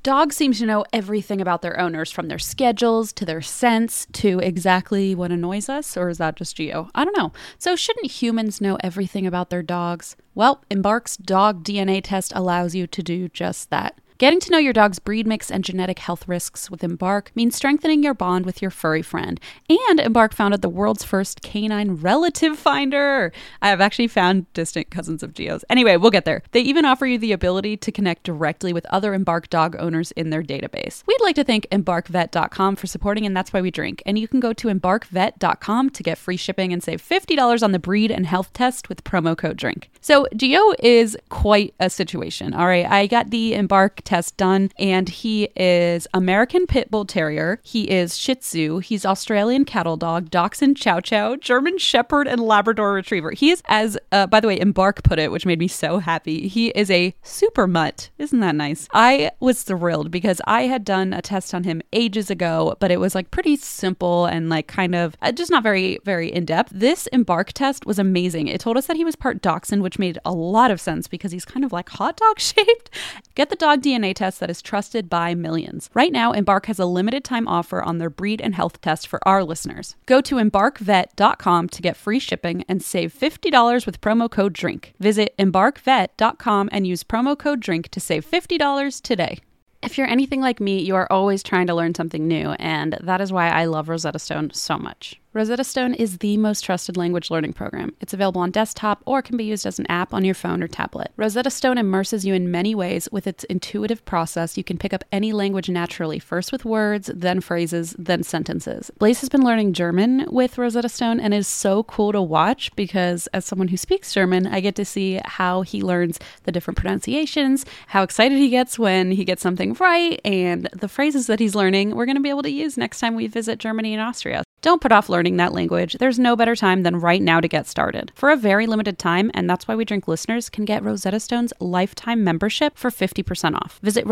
Dogs seem to know everything about their owners, from their schedules to their scents to exactly what annoys us, or is that just Geo? I don't know. So shouldn't humans know everything about their dogs? Well, Embark's dog DNA test allows you to do just that. Getting to know your dog's breed mix and genetic health risks with Embark means strengthening your bond with your furry friend. And Embark founded the world's first canine relative finder. I have actually found distant cousins of Geo's. Anyway, we'll get there. They even offer you the ability to connect directly with other Embark dog owners in their database. We'd like to thank EmbarkVet.com for supporting And That's Why We Drink. And you can go to EmbarkVet.com to get free shipping and save $50 on the breed and health test with promo code DRINK. So Geo is quite a situation. All right, I got the Embark test done, and he is American Pit Bull Terrier. He is Shih Tzu. He's Australian Cattle Dog, Dachshund Chow Chow, German Shepherd, and Labrador Retriever. He is, as by the way, Embark put it, which made me so happy, he is a super mutt. Isn't that nice? I was thrilled because I had done a test on him ages ago, but it was like pretty simple and like kind of just not very, very in-depth. This Embark test was amazing. It told us that he was part Dachshund, which made a lot of sense because he's kind of like hot dog shaped. Get the dog DNA test that is trusted by millions. Right now, Embark has a limited time offer on their breed and health test for our listeners. Go to EmbarkVet.com to get free shipping and save $50 with promo code DRINK. Visit EmbarkVet.com and use promo code DRINK to save $50 today. If you're anything like me, you are always trying to learn something new, and that is why I love Rosetta Stone so much. Rosetta Stone is the most trusted language learning program. It's available on desktop or can be used as an app on your phone or tablet. Rosetta Stone immerses you in many ways. With its intuitive process, you can pick up any language naturally, first with words, then phrases, then sentences. Blaze has been learning German with Rosetta Stone and is so cool to watch because as someone who speaks German, I get to see how he learns the different pronunciations, how excited he gets when he gets something right, and the phrases that he's learning we're going to be able to use next time we visit Germany and Austria. Don't put off learning that language. There's no better time than right now to get started. For a very limited time, And That's Why We Drink listeners can get Rosetta Stone's lifetime membership for 50% off. Visit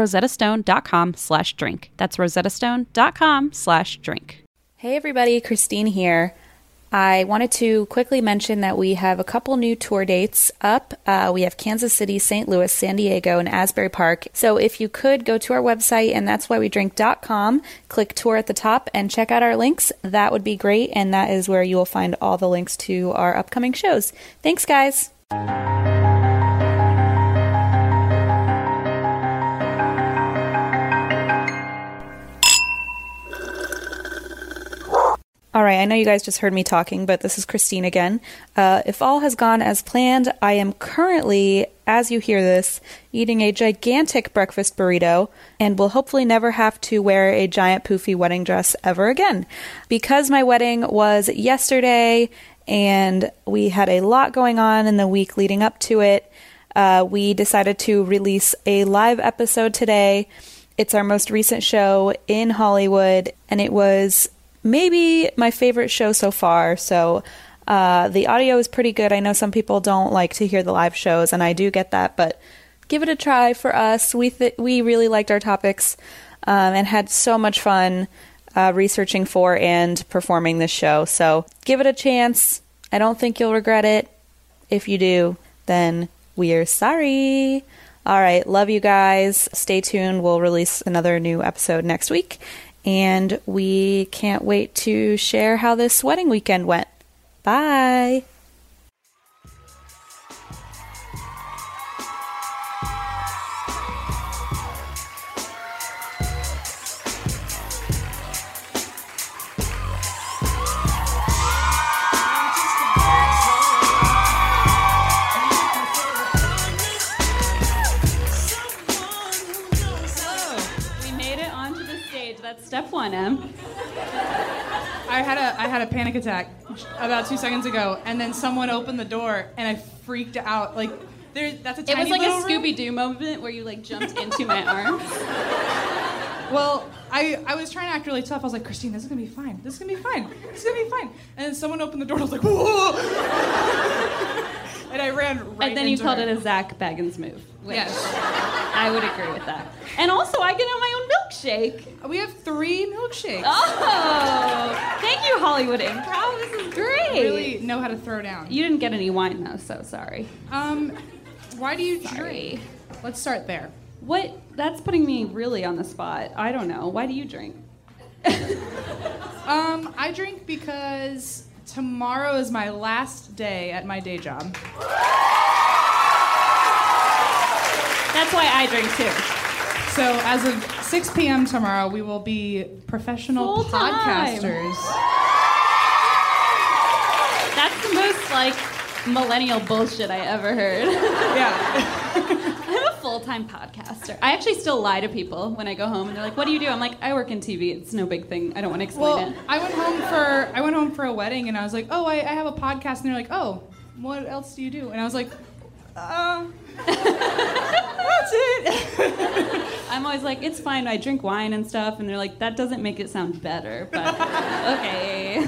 rosettastone.com/drink. That's rosettastone.com/drink. Hey everybody, Christine here. I wanted to quickly mention that we have a couple new tour dates up. We have Kansas City, St. Louis, San Diego, and Asbury Park. So if you could go to our website, and that's why we drink.com, click tour at the top and check out our links, that would be great. And that is where you will find all the links to our upcoming shows. Thanks, guys. All right, I know you guys just heard me talking, but this is Christine again. If all has gone as planned, I am currently, as you hear this, eating a gigantic breakfast burrito and will hopefully never have to wear a giant poofy wedding dress ever again. Because my wedding was yesterday and we had a lot going on in the week leading up to it, we decided to release a live episode today. It's our most recent show in Hollywood, and it was maybe my favorite show so far. So the audio is pretty good. I know some people don't like to hear the live shows, and I do get that, but give it a try for us. We really liked our topics and had so much fun researching for and performing this show. So give it a chance. I don't think you'll regret it. If you do, then we're sorry. All right, love you guys. Stay tuned. We'll release another new episode next week. And we can't wait to share how this wedding weekend went. Bye! Step one, Em. I had a panic attack about 2 seconds ago, and then someone opened the door, and I freaked out. Like, that's a tiny. It was like a room. Scooby-Doo moment where you like jumped into my arms. Well, I was trying to act really tough. I was like, Christine, this is gonna be fine. This is gonna be fine. This is gonna be fine. And then someone opened the door, and I was like, whoa! And I ran right. And then you called it a Zach Baggins move. Yes. I would agree with that. And also, I get on my own milkshake. We have 3 milkshakes. Oh, thank you, Hollywood Improv. This is great. You really know how to throw down. You didn't get any wine, though, so sorry. Why do you Sorry. drink? Let's start there. What? That's putting me really on the spot. I don't know. Why do you drink? I drink because tomorrow is my last day at my day job. That's why I drink too. So as of 6 p.m. tomorrow, we will be professional podcasters. That's the most, like, millennial bullshit I ever heard. Yeah. I'm a full-time podcaster. I actually still lie to people when I go home, and they're like, "What do you do?" I'm like, "I work in TV. It's no big thing. I don't want to explain it." I went home for a wedding, and I was like, "Oh, I have a podcast," and they're like, "Oh, what else do you do?" And I was like, that's it. I'm always like, "It's fine. I drink wine and stuff," and they're like, "That doesn't make it sound better." But okay.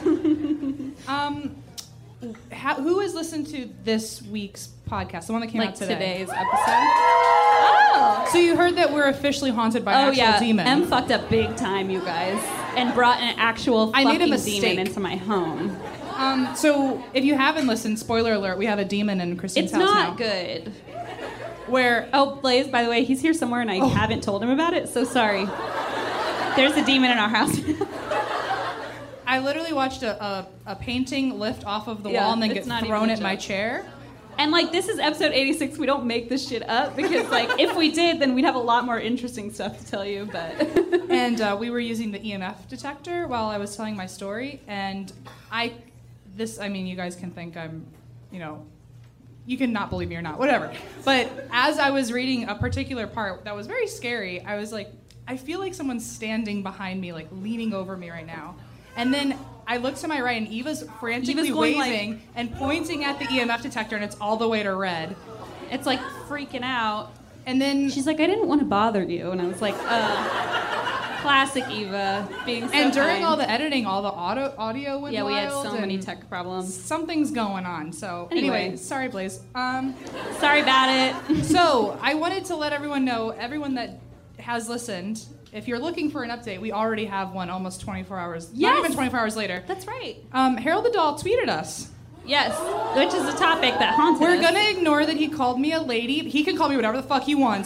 Who has listened to this week's podcast, the one that came out today? Today's episode? Oh! So you heard that we're officially haunted by an actual demon. M fucked up big time, you guys, and brought an actual fucking demon into my home. So if you haven't listened, spoiler alert, we have a demon in Christine's house now. It's not good. Where? Oh, Blaze, by the way, he's here somewhere, and I haven't told him about it, so sorry. There's a demon in our house. I literally watched a painting lift off of the wall and then get thrown at my chair. And, like, this is episode 86. We don't make this shit up because, like, if we did, then we'd have a lot more interesting stuff to tell you, but... And we were using the EMF detector while I was telling my story, and I mean, you guys can think I'm, you can not believe me or not, whatever. But as I was reading a particular part that was very scary, I was like, I feel like someone's standing behind me, like, leaning over me right now. And then I look to my right, and Eva's frantically waving and pointing at the EMF detector, and it's all the way to red. It's like freaking out. And then she's like, "I didn't want to bother you," and I was like, classic Eva, being so And during kind. all the editing, all the audio went wild. We had so many tech problems. Something's going on. So anyway, sorry, Blaze. Sorry about it. So I wanted to let everyone know, everyone that has listened, if you're looking for an update, we already have one almost 24 hours. Yes. Not even 24 hours later. That's right. Harold the Doll tweeted us. Yes, which is a topic that haunted us. We're going to ignore that he called me a lady. He can call me whatever the fuck he wants.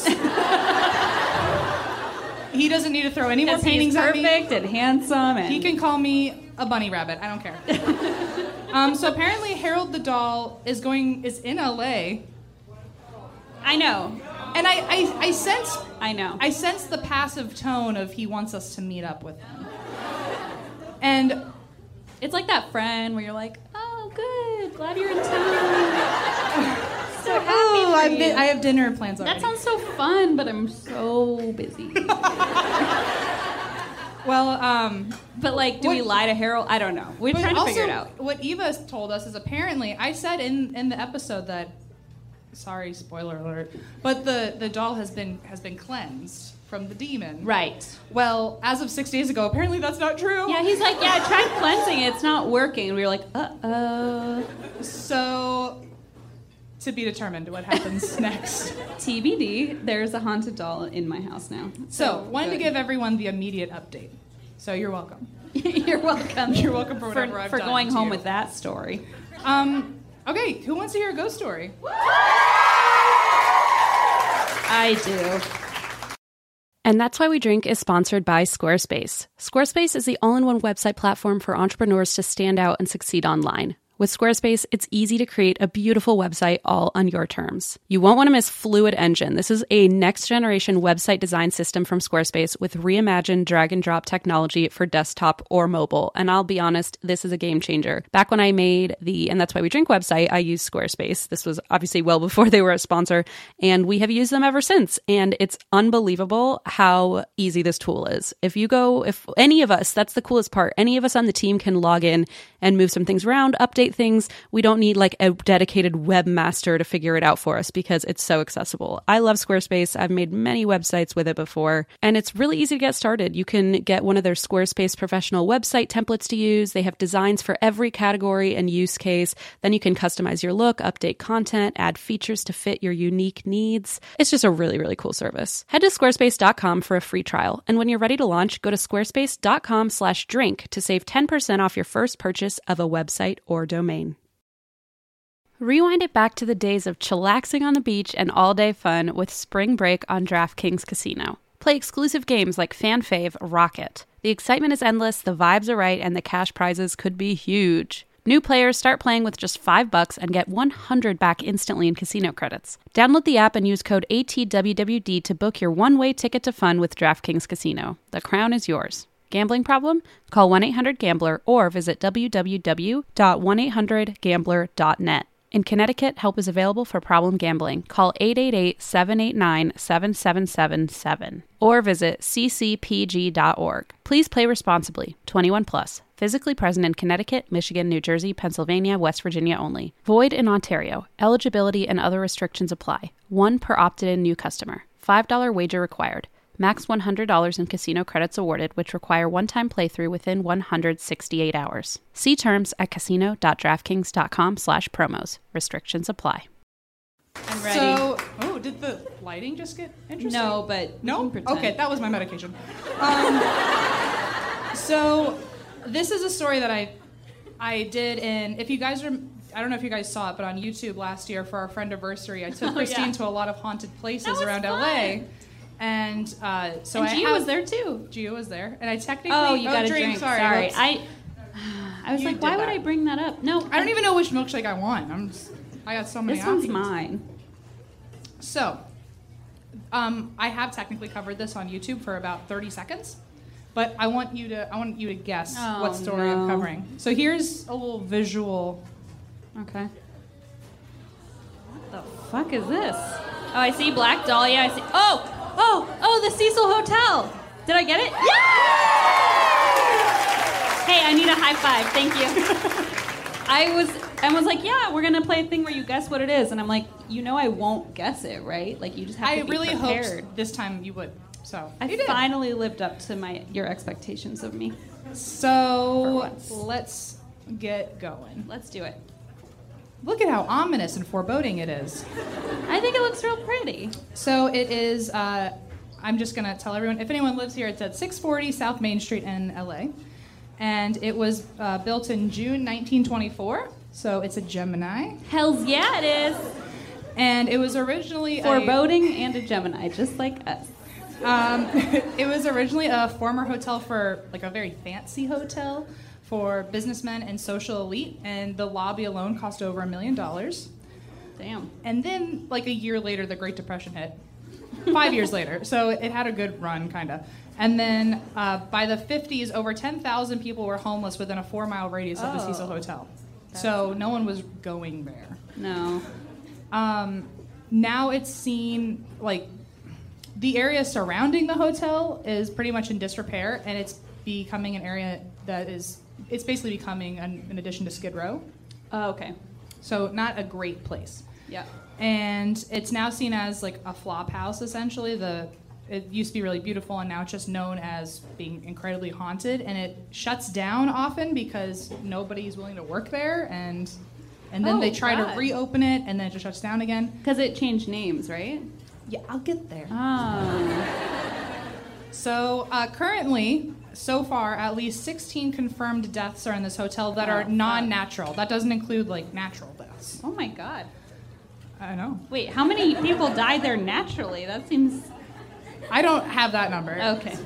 He doesn't need to throw any more paintings at me. He's perfect and handsome. And he can call me a bunny rabbit. I don't care. So apparently Harold the Doll is in LA. I know. And I sense... I know. I sense the passive tone of he wants us to meet up with him. And... It's like that friend where you're like, "Oh, good. Glad you're in town. So happy for you. I have dinner plans already." That sounds so fun, but I'm so busy. Well, but like, do we lie to Harold? I don't know. We're trying to figure it out. What Eva told us is apparently, I said in the episode that, sorry, spoiler alert, but the doll has been cleansed from the demon. Right. Well, as of 6 days ago, apparently that's not true. Yeah, he's like, I tried cleansing it. It's not working. And we were like, uh-oh. So, to be determined what happens next. TBD, there's a haunted doll in my house now. So wanted to give everyone the immediate update. So you're welcome. You're welcome. You're welcome for whatever I've done. For going home you. With that story. Okay, who wants to hear a ghost story? I do. And That's Why We Drink is sponsored by Squarespace. Squarespace is the all-in-one website platform for entrepreneurs to stand out and succeed online. With Squarespace, it's easy to create a beautiful website all on your terms. You won't want to miss Fluid Engine. This is a next-generation website design system from Squarespace with reimagined drag-and-drop technology for desktop or mobile. And I'll be honest, this is a game changer. Back when I made the And That's Why We Drink website, I used Squarespace. This was obviously well before they were a sponsor, and we have used them ever since. And it's unbelievable how easy this tool is. If any of us, that's the coolest part, any of us on the team can log in and move some things around, update things. We don't need like a dedicated webmaster to figure it out for us because it's so accessible. I love Squarespace. I've made many websites with it before, and it's really easy to get started. You can get one of their Squarespace professional website templates to use. They have designs for every category and use case. Then you can customize your look, update content, add features to fit your unique needs. It's just a really, really cool service. Head to squarespace.com for a free trial. And when you're ready to launch, go to squarespace.com/drink to save 10% off your first purchase of a website or domain. Rewind it back to the days of chillaxing on the beach and all-day fun with Spring Break on DraftKings Casino. Play exclusive games like fan fave Rocket. The excitement is endless, the vibes are right, and the cash prizes could be huge. New players start playing with just $5 and get $100 back instantly in casino credits. Download the app and use code ATWWD to book your one-way ticket to fun with DraftKings Casino. The crown is yours. Gambling problem? Call 1-800-GAMBLER or visit www.1800gambler.net. In Connecticut, help is available for problem gambling. Call 888-789-7777 or visit ccpg.org. Please play responsibly. 21 plus. Physically present in Connecticut, Michigan, New Jersey, Pennsylvania, West Virginia only. Void in Ontario. Eligibility and other restrictions apply. One per opted-in new customer. $5 wager required. Max $100 in casino credits awarded, which require one-time playthrough within 168 hours. See terms at casino.draftkings.com/promos. Restrictions apply. I'm ready. So, did the lighting just get interesting? No, but no. we can pretend. Okay, that was my medication. So, this is a story that I did in. If you guys are, I don't know if you guys saw it, but on YouTube last year for our friendiversary, I took Christine to a lot of haunted places around LA. And so and Gio was there too. Gio was there, and I technically. Oh, you got a drink. Sorry. I was like, why would I bring that up? No, I don't even know which milkshake I want. I got so many. This options. one's mine. So, I have technically covered this on YouTube for about 30 seconds, but I want you to guess what story I'm covering. So here's a little visual. Okay. What the fuck is this? Oh, I see Black Dahlia. I see. Oh, the Cecil Hotel. Did I get it? Yeah! Hey, I need a high five. Thank you. I was like, yeah, we're gonna play a thing where you guess what it is, and I'm like, I won't guess it, right? Like, you just have to be prepared. I really hoped this time you would. So I finally lived up to your expectations of me. So let's get going. Let's do it. Look at how ominous and foreboding it is. I think it looks real pretty. So it is, I'm just going to tell everyone, if anyone lives here, it's at 640 South Main Street in LA. And it was built in June 1924, so it's a Gemini. Hells yeah, it is. And it was originally foreboding and a Gemini, just like us. It was originally a former hotel for, like, a very fancy hotel for businessmen and social elite, and the lobby alone cost over $1 million. Damn. And then, like, a year later, the Great Depression hit. 5 years later. So it had a good run, kind of. And then by the 50s, over 10,000 people were homeless within a 4-mile radius of the Cecil Hotel. So no one was going there. No. Now it's seen, like, the area surrounding the hotel is pretty much in disrepair, and it's becoming an area that is... It's basically becoming an addition to Skid Row. Oh, okay. So not a great place. Yeah. And it's now seen as like a flop house, essentially. It used to be really beautiful, and now it's just known as being incredibly haunted. And it shuts down often because nobody's willing to work there, and then they try to reopen it, and then it just shuts down again. Because it changed names, right? Yeah, I'll get there. Oh. So currently, so far, at least 16 confirmed deaths are in this hotel that are non-natural. That doesn't include, like, natural deaths. Oh, my God. I know. Wait, how many people died there naturally? That seems... I don't have that number. Okay.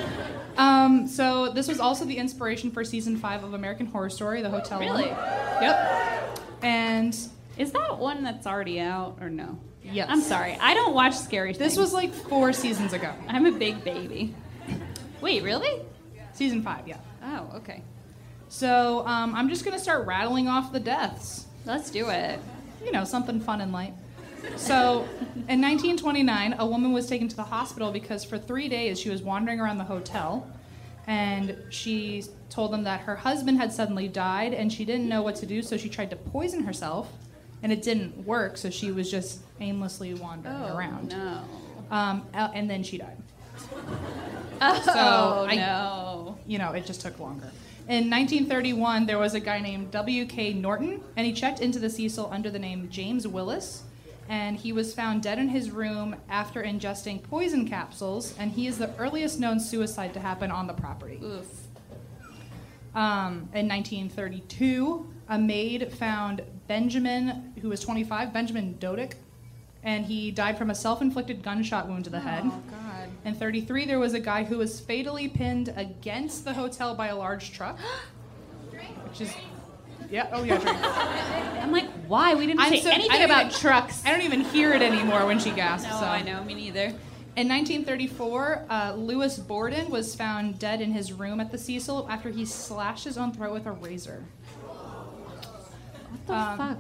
So this was also the inspiration for season 5 of American Horror Story, the hotel one. Really? Yep. And... Is that one that's already out, or no? Yes. I'm sorry. I don't watch scary things. This was like 4 seasons ago. I'm a big baby. Wait, really? Season 5, yeah. Oh, okay. So I'm just going to start rattling off the deaths. Let's do it. You know, something fun and light. So in 1929, a woman was taken to the hospital because for 3 days she was wandering around the hotel, and she told them that her husband had suddenly died and she didn't know what to do, so she tried to poison herself, and it didn't work, so she was just aimlessly wandering around. No. And then she died. No. You know, it just took longer. In 1931, there was a guy named W.K. Norton, and he checked into the Cecil under the name James Willis, and he was found dead in his room after ingesting poison capsules, and he is the earliest known suicide to happen on the property. Oof. In 1932, a maid found Benjamin, who was 25, Benjamin Dodick, and he died from a self-inflicted gunshot wound to the head. Oh, God. In 33, there was a guy who was fatally pinned against the hotel by a large truck. Which is, yeah, oh yeah, drink. I'm like, why? We didn't say anything about trucks. I don't even hear it anymore when she gasps. No, so. I know, me neither. In 1934, Lewis Borden was found dead in his room at the Cecil after he slashed his own throat with a razor. What the fuck,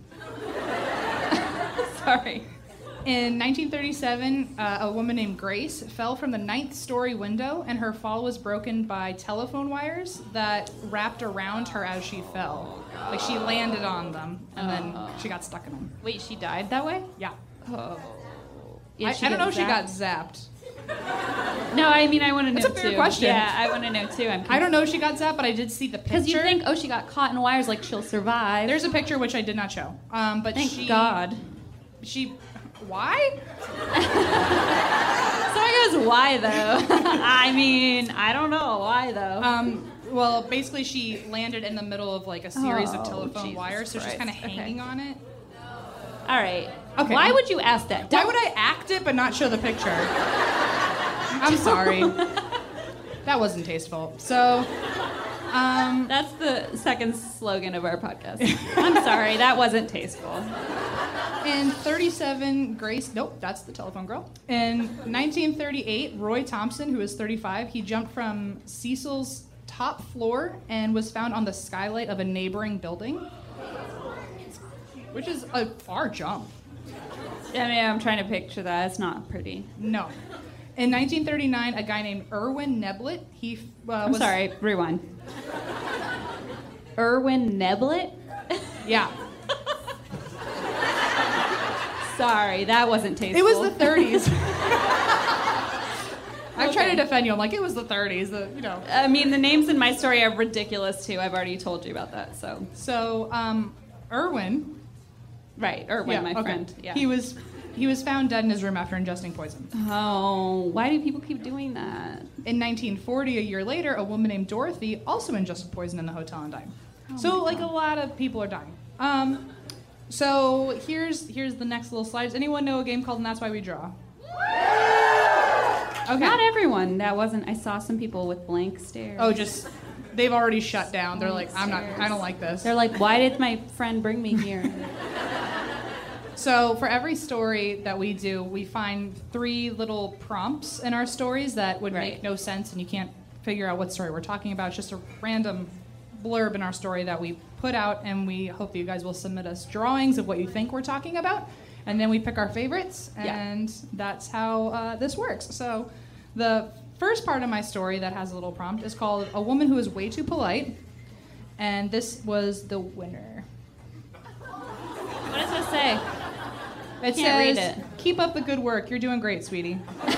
Sorry. In 1937, a woman named Grace fell from the 9th story window, and her fall was broken by telephone wires that wrapped around her as she fell. Like she landed on them, and then she got stuck in them. Wait, she died that way? Yeah. Oh. I don't know if she got zapped. No, I mean, I want to know, too. That's a fair question. Yeah, I want to know, too. I don't know if she got zapped, but I did see the picture. Because you think, she got caught in wires, like, she'll survive. There's a picture which I did not show. But Thank God. Why? Someone goes, why, though? I mean, I don't know. Why, though? Well, basically, she landed in the middle of, like, a series of telephone Jesus wires, so she's Christ. kind of hanging on it. All right. Okay. Why would you ask that? Why would I act it but not show the picture? I'm sorry. That wasn't tasteful. So, That's the second slogan of our podcast. I'm sorry, that wasn't tasteful. in 37, nope, that's the telephone girl. In 1938, Roy Thompson, who was 35, he jumped from Cecil's top floor and was found on the skylight of a neighboring building, which is a far jump. I mean, I'm trying to picture that. It's not pretty. No. In 1939, a guy named Erwin Neblett, I'm sorry, rewind. Erwin Neblett? Yeah. Sorry, that wasn't tasteful. It was the 30s. I'm trying to defend you. I'm like, it was the 30s, I mean, the names in my story are ridiculous, too. I've already told you about that, so. So, Erwin. Right, Erwin, my friend. Yeah. He was found dead in his room after ingesting poison. Oh, why do people keep doing that? In 1940, a year later, a woman named Dorothy also ingested poison in the hotel and died. So, like, a lot of people are dying. So here's the next little slide. Does anyone know a game called And That's Why We Draw? Okay. Not everyone. That wasn't. I saw some people with blank stares. Oh, they've already shut down. They're like, I don't like this. They're like, why did my friend bring me here? So for every story that we do, we find 3 little prompts in our stories that would make no sense, and you can't figure out what story we're talking about. It's just a random blurb in our story that we put out, and we hope that you guys will submit us drawings of what you think we're talking about, and then we pick our favorites, and that's how this works. So the first part of my story that has a little prompt is called A Woman Who Is Way Too Polite, and this was the winner. What does it say? It Can't read says, it. Keep up the good work. You're doing great, sweetie.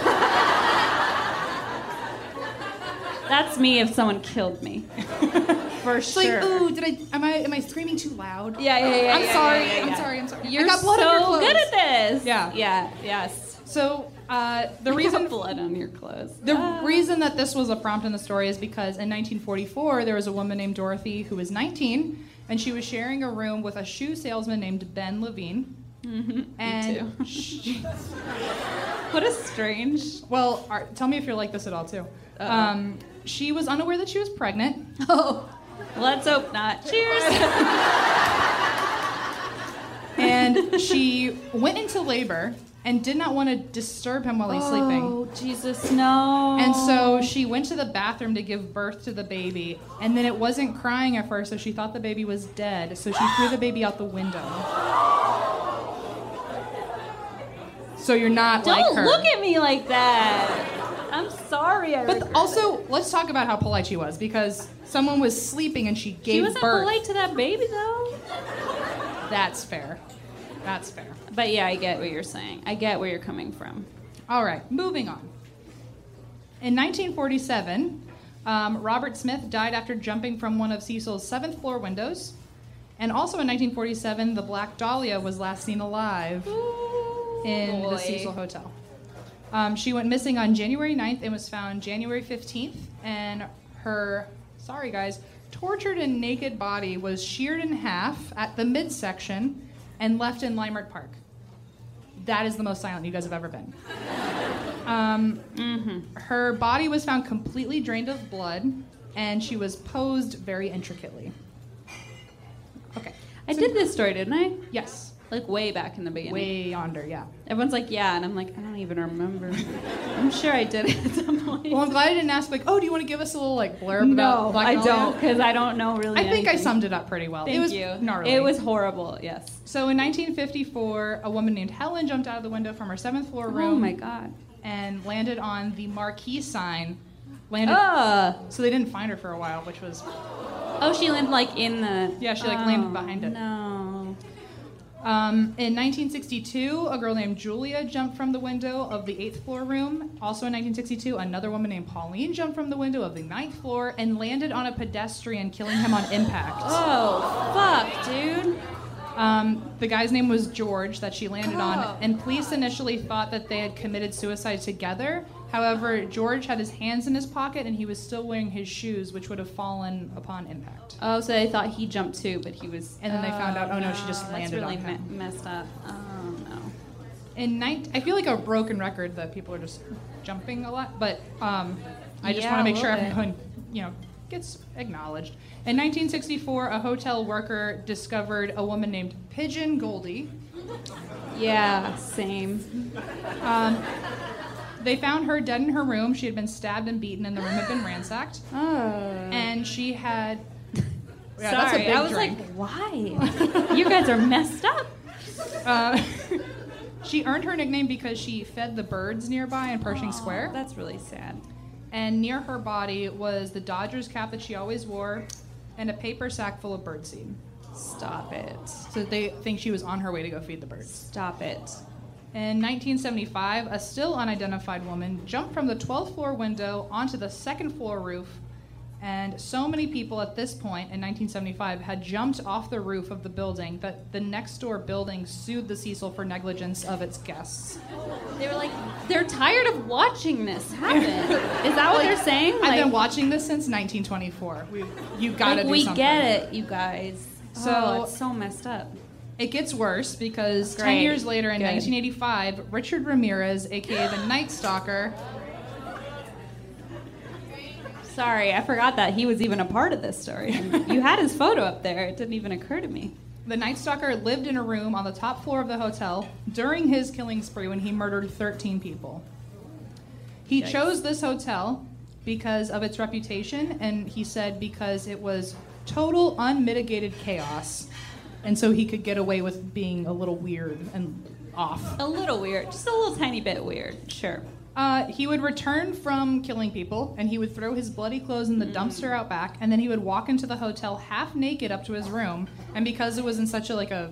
That's me if someone killed me. For It's sure. like, ooh, am I screaming too loud? Yeah. I'm sorry. Yeah. I'm sorry. You're I got blood on your so clothes. good at this. Yeah. Yes. So the You reason have blood on your clothes. the reason that this was a prompt in the story is because in 1944 there was a woman named Dorothy who was 19, and she was sharing a room with a shoe salesman named Ben Levine. Mm-hmm. And Me too. What a strange. well, tell me if you're like this at all too. She was unaware that she was pregnant. Oh, let's hope not. Cheers. And she went into labor and did not want to disturb him while he's sleeping. Oh, Jesus, no. And so she went to the bathroom to give birth to the baby, and then it wasn't crying at first, so she thought the baby was dead, so she threw the baby out the window. So you're not like her. Don't look at me like that. I'm sorry. But also, let's talk about how polite she was, because someone was sleeping and she gave she wasn't birth. polite to that baby, though. That's fair. That's fair. But yeah, I get what you're saying. I get where you're coming from. All right, moving on. In 1947, Robert Smith died after jumping from one of Cecil's 7th floor windows. And also in 1947, the Black Dahlia was last seen alive in the Cecil Hotel. She went missing on January 9th and was found January 15th. And her tortured and naked body was sheared in half at the midsection and left in Limerick Park. That is the most silent you guys have ever been. Her body was found completely drained of blood, and she was posed very intricately. Okay. I did this story, didn't I? Yes. Like way back in the beginning. Way yonder, yeah. Everyone's like, yeah, and I'm like, I don't even remember. I'm sure I did it at some point. Well, I'm glad I didn't ask, like, oh, do you want to give us a little, like, blurb about Black I Dahlia? don't, because I don't know really I think I anything. summed it up pretty well. Thank it was you. gnarly. It was horrible, yes. So in 1954, a woman named Helen jumped out of the window from her 7th floor room. Oh my god. And landed on the marquee sign. So they didn't find her for a while, which was... Oh, she landed like in the... Yeah, she like landed behind it. No. In 1962, a girl named Julia jumped from the window of the 8th floor room. Also in 1962, another woman named Pauline jumped from the window of the 9th floor and landed on a pedestrian, killing him on impact. Oh, fuck, dude. The guy's name was George that she landed on, and police initially thought that they had committed suicide together. However, George had his hands in his pocket and he was still wearing his shoes, which would have fallen upon impact. Oh, so they thought he jumped too, but he was... And then they found out, oh no, she just that's landed really on him. messed up. Oh, no. I feel like a broken record that people are just jumping a lot, but I just Yeah, want to make a sure little bit. everyone, gets acknowledged. In 1964, a hotel worker discovered a woman named Pigeon Goldie. Yeah, same. They found her dead in her room. She had been stabbed and beaten, and the room had been ransacked. Oh. And she had... Yeah, Sorry, that's a big I was drink. like, why? You guys are messed up. She earned her nickname because she fed the birds nearby in Pershing Square. That's really sad. And near her body was the Dodgers cap that she always wore and a paper sack full of birdseed. Stop it. So they think she was on her way to go feed the birds. Stop it. In 1975, a still unidentified woman jumped from the 12th floor window onto the 2nd floor roof, and so many people at this point in 1975 had jumped off the roof of the building that the next door building sued the Cecil for negligence of its guests. They were like, they're tired of watching this happen. Is that what they're saying? I've been watching this since 1924. You gotta do we something. get it, you guys. So- It's so messed up. It gets worse because 10 Great. years later in Good. 1985, Richard Ramirez, aka the Night Stalker, Sorry, I forgot that he was even a part of this story. You had his photo up there. It didn't even occur to me. the Night Stalker lived in a room on the top floor of the hotel during his killing spree when he murdered 13 people. He Yikes. chose this hotel because of its reputation, and he said because it was total unmitigated chaos, and so he could get away with being a little weird and off. A little weird. Just a little tiny bit weird. Sure. He would return from killing people, and he would throw his bloody clothes in the dumpster out back, and then he would walk into the hotel half naked up to his room. And because it was in such a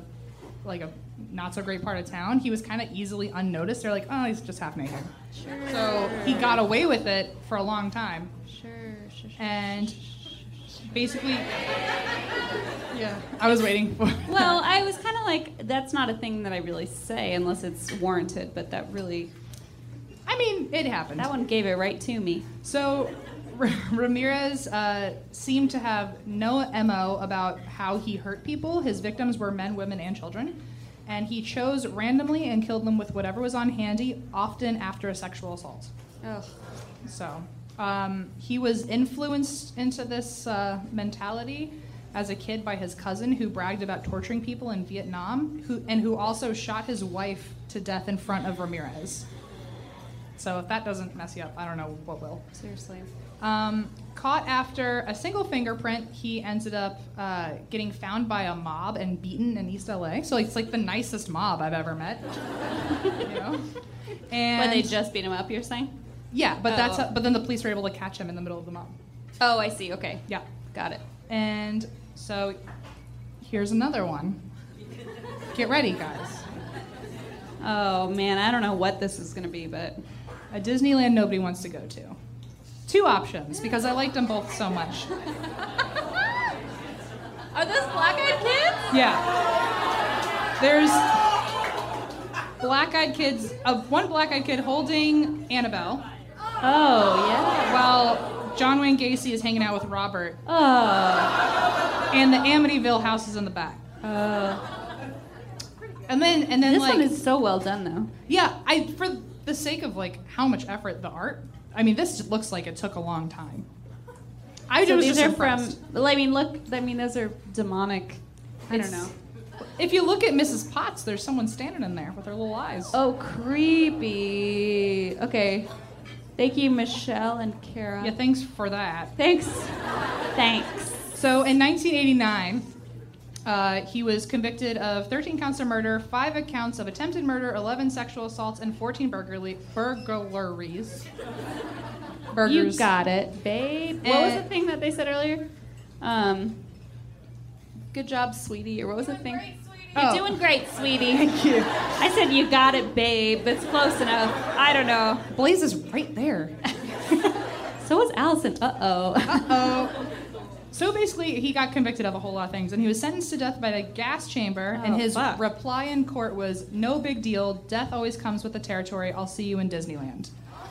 not so great part of town, he was kind of easily unnoticed. They're like, oh, he's just half naked. Sure. So he got away with it for a long time. Sure. And basically, yeah, I was waiting for. Well, I was kind of like, that's not a thing that I really say unless it's warranted, but that really, I mean, it happened. that one gave it right to me. So Ramirez seemed to have no MO about how he hurt people. His victims were men, women, and children. And he chose randomly and killed them with whatever was on handy, often after a sexual assault. Ugh. So he was influenced into this mentality as a kid by his cousin who bragged about torturing people in Vietnam, who also shot his wife to death in front of Ramirez. So if that doesn't mess you up, I don't know what will. Seriously. Caught after a single fingerprint, he ended up getting found by a mob and beaten in East LA. So it's like the nicest mob I've ever met. You know? And But they just beat him up, you're saying? yeah, but Oh. but then the police were able to catch him in the middle of the mob. Oh, I see. Okay. Yeah. Got it. And so here's another one. Get ready, guys. Oh, man. I don't know what this is going to be, but... A Disneyland nobody wants to go to. Two options, because I liked them both so much. Are those black-eyed kids? Yeah. There's black-eyed kids, one black-eyed kid holding Annabelle, Oh, yeah. while John Wayne Gacy is hanging out with Robert, Oh. and the Amityville house is in the back. And then This like one is so well done, though. yeah, for the sake of like how much effort the art. I mean, this just looks like it took a long time. I So was these just are impressed. from. I mean, look. I mean, those are demonic. I don't know. If you look at Mrs. Potts, there's someone standing in there with her little eyes. Oh, creepy. Okay. Thank you, Michelle and Kara. Yeah, thanks for that. Thanks. Thanks. So in 1989, he was convicted of 13 counts of murder, 5 counts of attempted murder, 11 sexual assaults, and 14 burglaries. Burgers. You got it, babe. What was the thing that they said earlier? Good job, sweetie. Or what was the thing? You're Oh. doing great, sweetie. Thank you. I said you got it, babe. That's close enough. I don't know. Blaze is right there. So was Allison. Uh-oh. So basically, he got convicted of a whole lot of things, and he was sentenced to death by the gas chamber. Oh, and his fuck. reply in court was, "No big deal. Death always comes with the territory. I'll see you in Disneyland."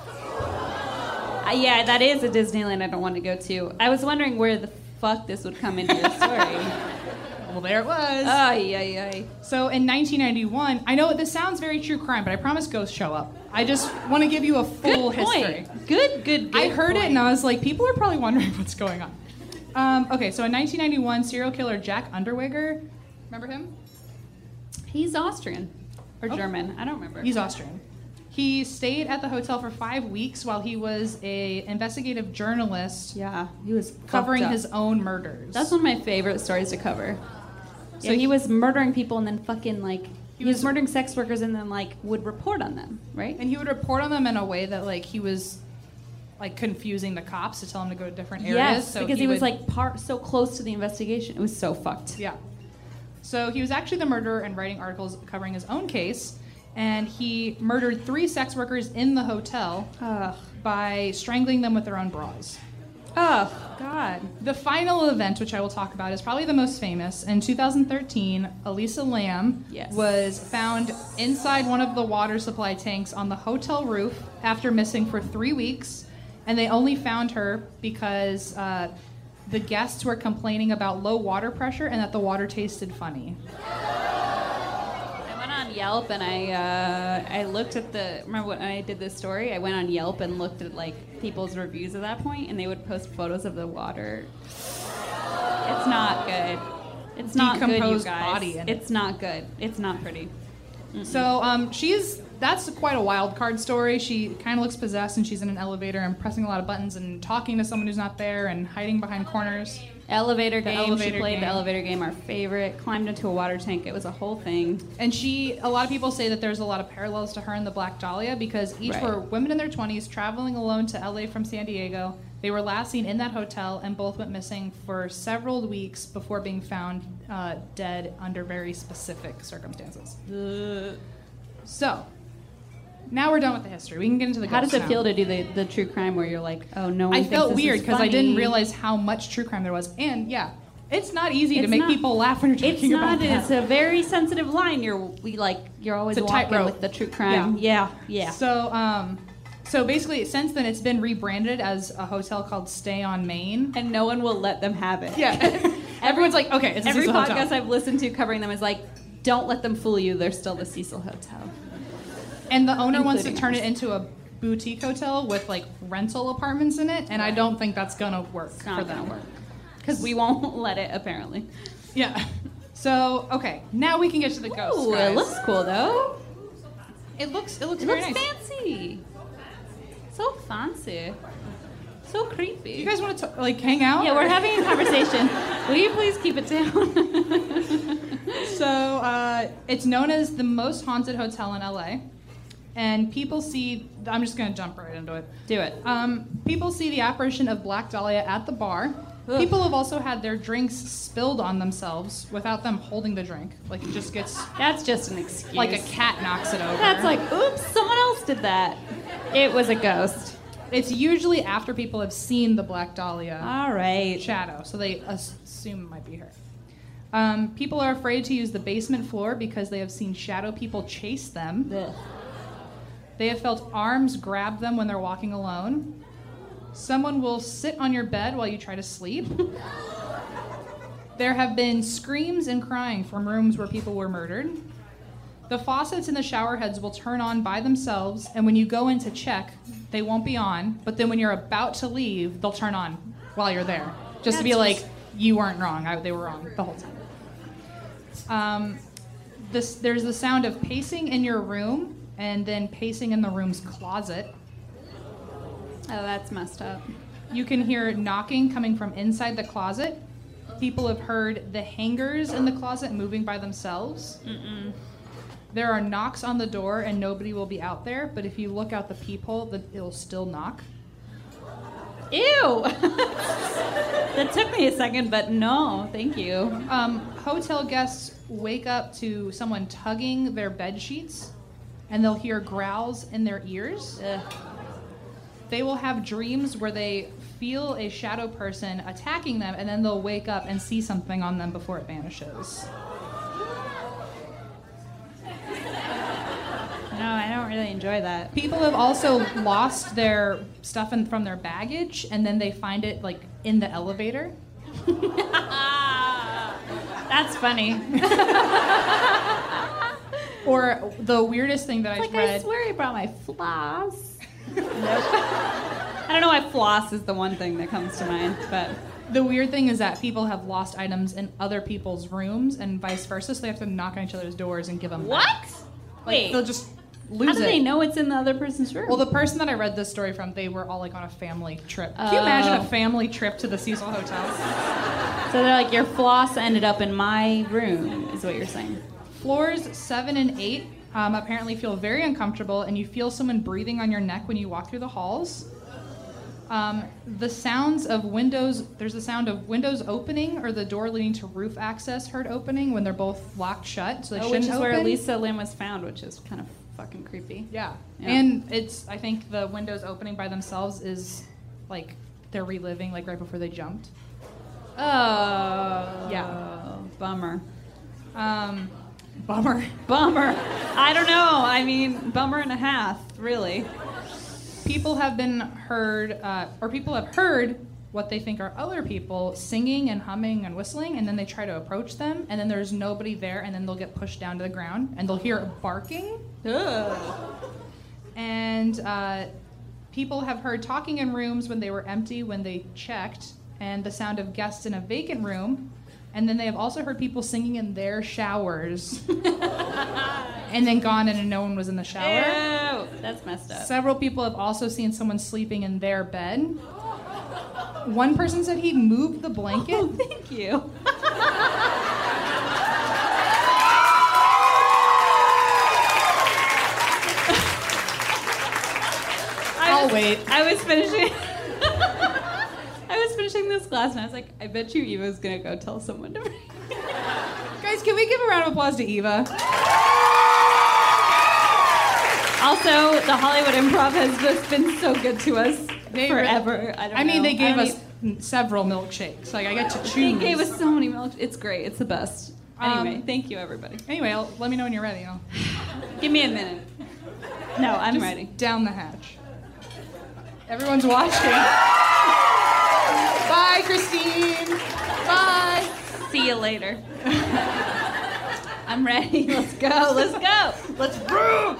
Yeah, that is a Disneyland I don't want to go to. I was wondering where the fuck this would come into your story. Well, there it was. Ay, ay, ay. So in 1991, I know this sounds very true crime, but I promise ghosts show up. I just want to give you a full Good point. history. Good I heard point. it and I was like, people are probably wondering what's going on. Okay, so in 1991, serial killer Jack Unterweger, remember him? He's Austrian. Or Oh. German. I don't remember. He's Austrian. He stayed at the hotel for 5 weeks while he was a investigative journalist Yeah, he was covering fucked up. his own murders. That's one of my favorite stories to cover. So So he was murdering people and then fucking like he was was- murdering sex workers and then like would report on them, right? and he would report on them in a way that like he was like confusing the cops to tell him to go to different areas. Yes, so because he was would- like so close to the investigation. It was so fucked. Yeah. So he was actually the murderer and writing articles covering his own case, and he murdered 3 sex workers in the hotel Ugh. by strangling them with their own bras. Oh God. The final event, which I will talk about, is probably the most famous. In 2013, Elisa Lam Yes. was found inside one of the water supply tanks on the hotel roof after missing for 3 weeks, and they only found her because the guests were complaining about low water pressure and that the water tasted funny. I went on Yelp and I looked at the. Remember when I did this story? I went on Yelp and looked at like people's reviews at that point, and they would post photos of the water. It's not good. It's not good, you Decomposed guys. body in it. It's not good. It's not pretty. So that's quite a wild card story. She kind of looks possessed, and she's in an elevator and pressing a lot of buttons and talking to someone who's not there and hiding behind corners. Elevator The game. elevator She played game. the elevator game, our favorite. Climbed into a water tank. It was a whole thing. And a lot of people say that there's a lot of parallels to her and the Black Dahlia because each Right. were women in their 20s traveling alone to LA from San Diego. They were last seen in that hotel, and both went missing for several weeks before being found dead under very specific circumstances. So, now we're done with the history. We can get into the How does ghosts it now. feel to do the true crime where you're like, oh no one I thinks felt this weird is because I didn't funny. realize how much true crime there was. And yeah, it's not easy to It's make not- people laugh when you're It's talking not. about that. It's a very sensitive line. You're always It's a walking tightrope. with the true crime. Yeah. So basically, since then, it's been rebranded as a hotel called Stay on Main. And no one will let them have it. Yeah, everyone's like, okay, it's a Every Cecil podcast Hotel. I've listened to covering them is like, don't let them fool you. They're still the Cecil Hotel. And the owner wants to Including turn ours. it into a boutique hotel with like rental apartments in it, and I don't think that's gonna work It's for not them. gonna work because we won't let it. Apparently. Yeah. So okay, now we can get to the ghosts. Ooh, guys. it looks cool though. It looks It very looks nice. fancy. So fancy. So creepy. You guys want to like hang out? Yeah, we're having a conversation. Will you please keep it down? So it's known as the most haunted hotel in LA, and people see. I'm just gonna jump right into it. Do it. People see the apparition of Black Dahlia at the bar. Ugh. People have also had their drinks spilled on themselves without them holding the drink. Like it just gets That's just an excuse. like a cat knocks it over. That's like, oops, someone else did that. It was a ghost. It's usually after people have seen the Black Dahlia All right. shadow, so they assume it might be her. People are afraid to use the basement floor because they have seen shadow people chase them. Ugh. They have felt arms grab them when they're walking alone. Someone will sit on your bed while you try to sleep. There have been screams and crying from rooms where people were murdered. The faucets in the shower heads will turn on by themselves, and when you go in to check, they won't be on, but then when you're about to leave, they'll turn on while you're there. Just to be like, you weren't wrong, they were wrong the whole time. There's the sound of pacing in your room, and then pacing in the room's closet. Oh, that's messed up. You can hear knocking coming from inside the closet. People have heard the hangers in the closet moving by themselves. Mm-mm. There are knocks on the door and nobody will be out there, but if you look out the peephole, it'll still knock. Ew! That took me a second, but no, thank you. Hotel guests wake up to someone tugging their bed sheets, and they'll hear growls in their ears. Ugh. They will have dreams where they feel a shadow person attacking them, and then they'll wake up and see something on them before it vanishes. No, I don't really enjoy that. People have also lost their stuff from their baggage, and then they find it like in the elevator. That's funny. Or the weirdest thing that I've read. I swear I brought my floss. Nope. I don't know why floss is the one thing that comes to mind, but The weird thing is that people have lost items in other people's rooms and vice versa, so they have to knock on each other's doors and give them what? back. Wait, They'll just lose how do it. they know it's in the other person's room? Well, the person that I read this story from, they were all like on a family trip. Can you imagine a family trip to the Cecil Hotel? So they're like, your floss ended up in my room, is what you're saying. Floors 7 and 8 apparently feel very uncomfortable, and you feel someone breathing on your neck when you walk through the halls. The sounds of windows, there's the sound of windows opening or the door leading to roof access heard opening when they're both locked shut, so they shouldn't which is open. where Lisa Lim was found, which is kind of fucking creepy. Yeah. Yeah. And I think the windows opening by themselves is like they're reliving like right before they jumped. Oh. Yeah. Bummer. Bummer. Bummer. I don't know. I mean, bummer and a half, really. People have heard what they think are other people singing and humming and whistling, and then they try to approach them, and then there's nobody there, and then they'll get pushed down to the ground, and they'll hear barking. Ugh. And people have heard talking in rooms when they were empty when they checked, and the sound of guests in a vacant room. And then they have also heard people singing in their showers and then gone in and no one was in the shower. Ew, that's messed up. Several people have also seen someone sleeping in their bed. One person said he moved the blanket. Oh, thank you. I'll wait. I was finishing this class and I was like, I bet you Eva's gonna go tell someone to bring. Guys, can we give a round of applause to Eva? Also, the Hollywood Improv has just been so good to us forever. I mean, they gave us several milkshakes. Like, I get to choose. They gave us so many milk. It's great. It's the best. Anyway, thank you, everybody. Anyway, let me know when you're ready. Give me a minute. No, I'm Just ready. Down the hatch. Everyone's watching. Bye, Christine. Bye. See you later. I'm ready. Let's go. Let's go. Let's brew.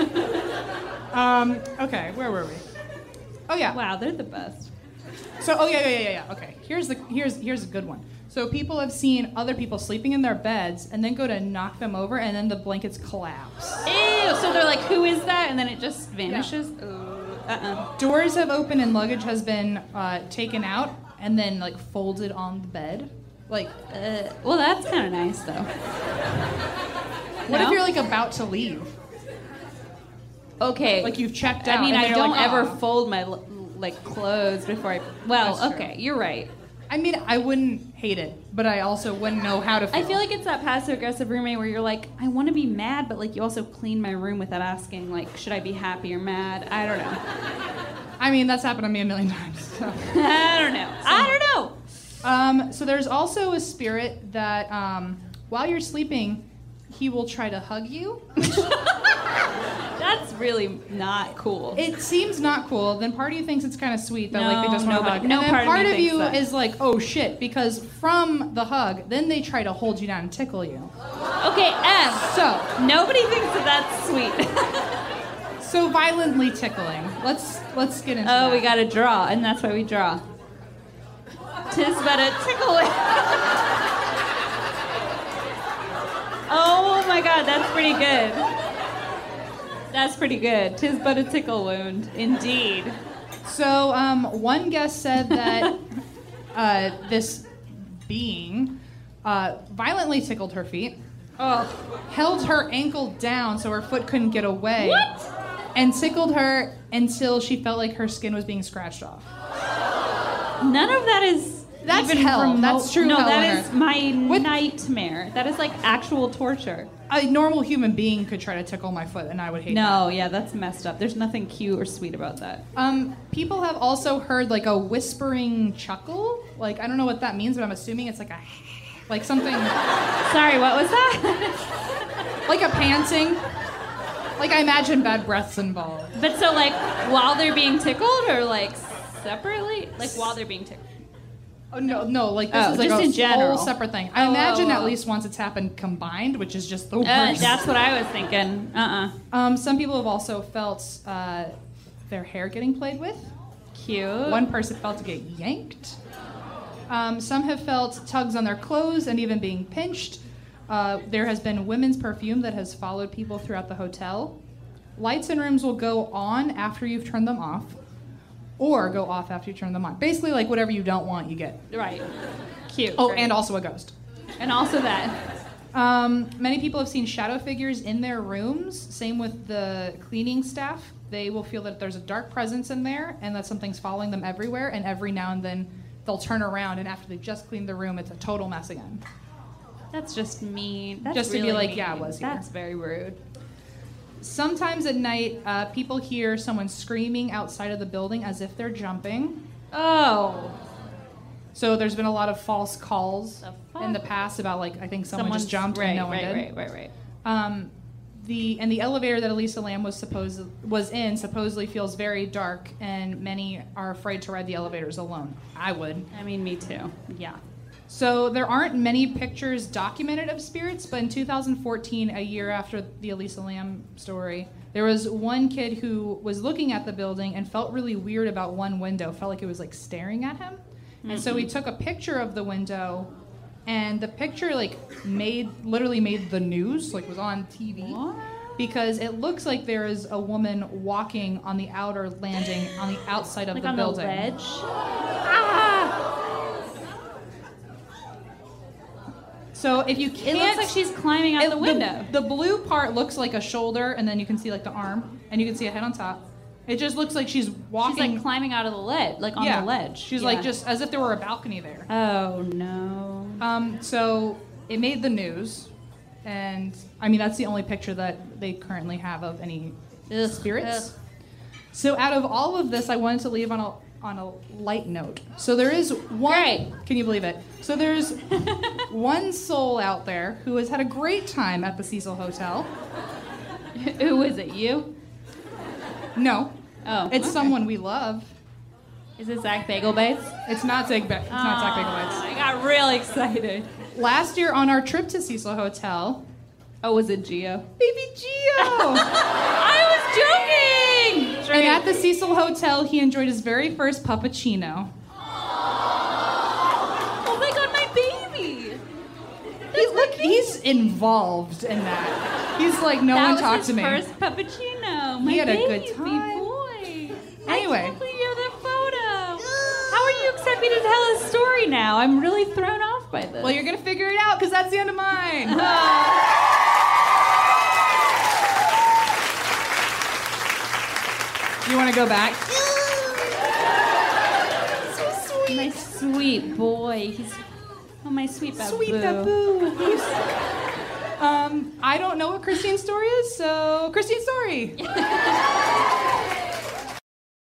Okay, where were we? Oh yeah. Wow, they're the best. So yeah. Okay. Here's a good one. So people have seen other people sleeping in their beds and then go to knock them over and then the blankets collapse. Ew. So they're like, who is that? And then it just vanishes. Yeah. Doors have opened and luggage has been taken out and then like folded on the bed. Like, well, that's kind of nice though. What if you're like about to leave? Okay. Like you've checked out. I mean, and I you're don't like, ever "Oh." fold my like clothes before I. Well, That's okay, true. you're right. I mean, I wouldn't hate it, but I also wouldn't know how to feel. I feel like it's that passive aggressive roommate where you're like, I want to be mad, but like you also clean my room without asking, like, should I be happy or mad? I don't know. I mean, that's happened to me a million times. So. I don't know. So there's also a spirit that while you're sleeping, he will try to hug you. That's really not cool. It seems not cool. Then part of you thinks it's kind of sweet that like they just want to hug. No and then part me of you that. is like, oh shit, because from the hug, then they try to hold you down and tickle you. Okay, M. So Nobody thinks that that's sweet. so violently tickling. Let's get into that. Oh, we got to draw, and that's why we draw. 'Tis but a tickle. Oh my God, that's pretty good. That's pretty good. 'Tis but a tickle wound, indeed. So one guest said that this being violently tickled her feet, held her ankle down so her foot couldn't get away, What? and tickled her until she felt like her skin was being scratched off. None of that is. That's even hell. remote- That's true No, hell that on is earth. my With- nightmare. That is like actual torture. A normal human being could try to tickle my foot, and I would hate that. No, yeah, that's messed up. There's nothing cute or sweet about that. People have also heard like a whispering chuckle. Like I don't know what that means, but I'm assuming it's like like something Sorry, what was that? like a panting. Like I imagine bad breaths involved. But so like while they're being tickled or like separately? Like while they're being tickled. Oh no! Like this Oh, is like just a in general. whole separate thing. I imagine at oh. least once it's happened combined, which is just the worst. That's what I was thinking. Some people have also felt their hair getting played with. Cute. One person felt to get yanked. Some have felt tugs on their clothes and even being pinched. There has been women's perfume that has followed people throughout the hotel. Lights in rooms will go on after you've turned them off, or go off after you turn them on. Basically, like whatever you don't want, you get. Right. Cute. Oh, Great. and also a ghost. And also that. Many people have seen shadow figures in their rooms. Same with the cleaning staff. They will feel that there's a dark presence in there and that something's following them everywhere. And every now and then they'll turn around, and after they've just cleaned the room, it's a total mess again. That's just mean. That's Just to be really like, mean. yeah, I was here. That's very rude. Sometimes at night, people hear someone screaming outside of the building as if they're jumping. Oh. So there's been a lot of false calls The fuck? in the past about like I think someone just jumped right, and no one did. Right. The elevator that Elisa Lam was in supposedly feels very dark, and many are afraid to ride the elevators alone. I would. I mean, me too. Yeah. So there aren't many pictures documented of spirits, but in 2014, a year after the Elisa Lam story, there was one kid who was looking at the building and felt really weird about one window, felt like it was like staring at him. And so he took a picture of the window, and the picture like literally made the news, like was on TV. What? Because it looks like there is a woman walking on the outer landing on the outside of Like the on building. the ledge. So if you It can't, looks like she's climbing out the window. The blue part looks like a shoulder, and then you can see like the arm, and you can see a head on top. It just looks like she's walking. She's like climbing out of the ledge, like on yeah, the ledge. She's Yeah. like just as if there were a balcony there. Oh no. So it made the news, and I mean that's the only picture that they currently have of any Ugh, spirits. ugh. So out of all of this, I wanted to leave on a light note. So there is one. Great. Can you believe it? So there's one soul out there who has had a great time at the Cecil Hotel. Who is it? You? No, Oh. it's okay. someone we love. Is it Zach Bagel Bites? It's not Zach Bagel Bites. I got real excited. Last year on our trip to Cecil Hotel, Oh, was it Gio? baby Gio. I was joking. And at the Cecil Hotel, he enjoyed his very first puppuccino. Oh my god, my baby. He's involved in that. He's like, no one talked to me. That was his first puppuccino. My He had a baby good time. boy. Anyway. I can't believe you have that photo. How are you expect me to tell a story now? I'm really thrown off by this. Well, you're gonna figure it out because that's the end of mine. You want to go back? So sweet. My sweet boy. My sweet babu. Sweet Babu. I don't know what Christine's story is, so Christine's story.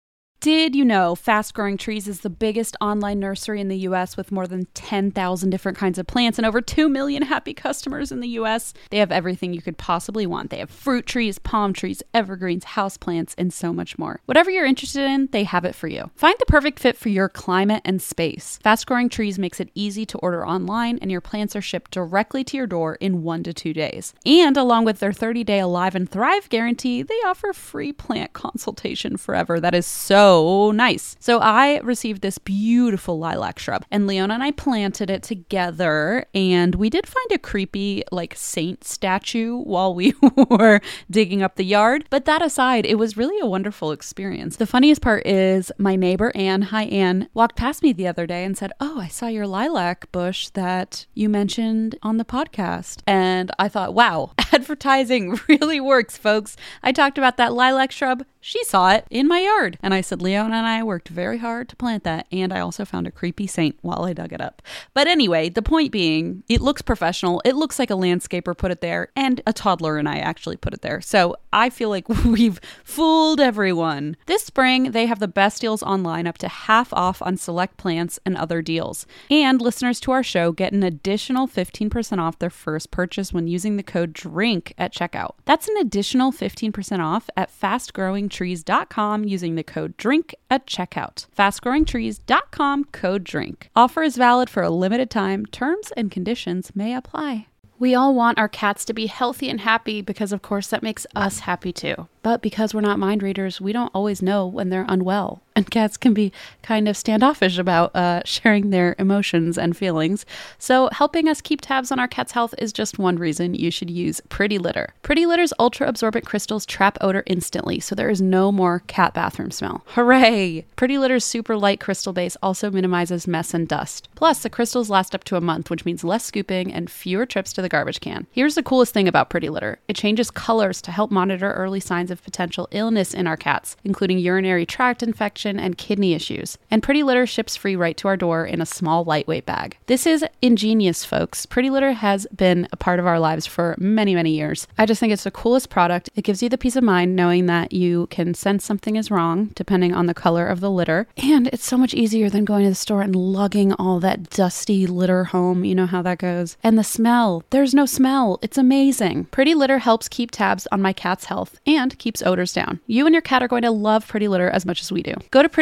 Did you know Fast Growing Trees is the biggest online nursery in the U.S. with more than 10,000 different kinds of plants and over 2 million happy customers in the U.S.? They have everything you could possibly want. They have fruit trees, palm trees, evergreens, houseplants, and so much more. Whatever you're interested in, they have it for you. Find the perfect fit for your climate and space. Fast Growing Trees makes it easy to order online, and your plants are shipped directly to your door in 1 to 2 days. And along with their 30-day Alive and Thrive guarantee, they offer free plant consultation forever. That is so nice. So I received this beautiful lilac shrub, and Leona and I planted it together, and we did find a creepy saint statue while we were digging up the yard. But that aside, it was really a wonderful experience. The funniest part is my neighbor Anne, hi Anne, walked past me the other day and said, "Oh, I saw your lilac bush that you mentioned on the podcast." And I thought, wow, advertising really works, folks. I talked about that lilac shrub. She saw it in my yard. And I said, Leona and I worked very hard to plant that. And I also found a creepy saint while I dug it up. But anyway, the point being, it looks professional. It looks like a landscaper put it there. And a toddler and I actually put it there. So I feel like we've fooled everyone. This spring, they have the best deals online, up to half off on select plants and other deals. And listeners to our show get an additional 15% off their first purchase when using the code DRINK at checkout. That's an additional 15% off at fastgrowingtrees.com using the code DRINK at checkout. Fastgrowingtrees.com, code DRINK. Offer is valid for a limited time. Terms and conditions may apply. We all want our cats to be healthy and happy because, of course, that makes us happy too. But because we're not mind readers, we don't always know when they're unwell. And cats can be kind of standoffish about sharing their emotions and feelings. So helping us keep tabs on our cat's health is just one reason you should use Pretty Litter. Pretty Litter's ultra-absorbent crystals trap odor instantly, so there is no more cat bathroom smell. Hooray! Pretty Litter's super light crystal base also minimizes mess and dust. Plus, the crystals last up to a month, which means less scooping and fewer trips to the garbage can. Here's the coolest thing about Pretty Litter. It changes colors to help monitor early signs of potential illness in our cats, including urinary tract infection and kidney issues. And Pretty Litter ships free right to our door in a small, lightweight bag. This is ingenious, folks. Pretty Litter has been a part of our lives for many, many years. I just think it's the coolest product. It gives you the peace of mind knowing that you can sense something is wrong, depending on the color of the litter. And it's so much easier than going to the store and lugging all that dusty litter home. You know how that goes. And the smell. There's no smell. It's amazing. Pretty Litter helps keep tabs on my cat's health and keeps odors down. You and your cat are going to love Pretty Litter as much as we do. Go to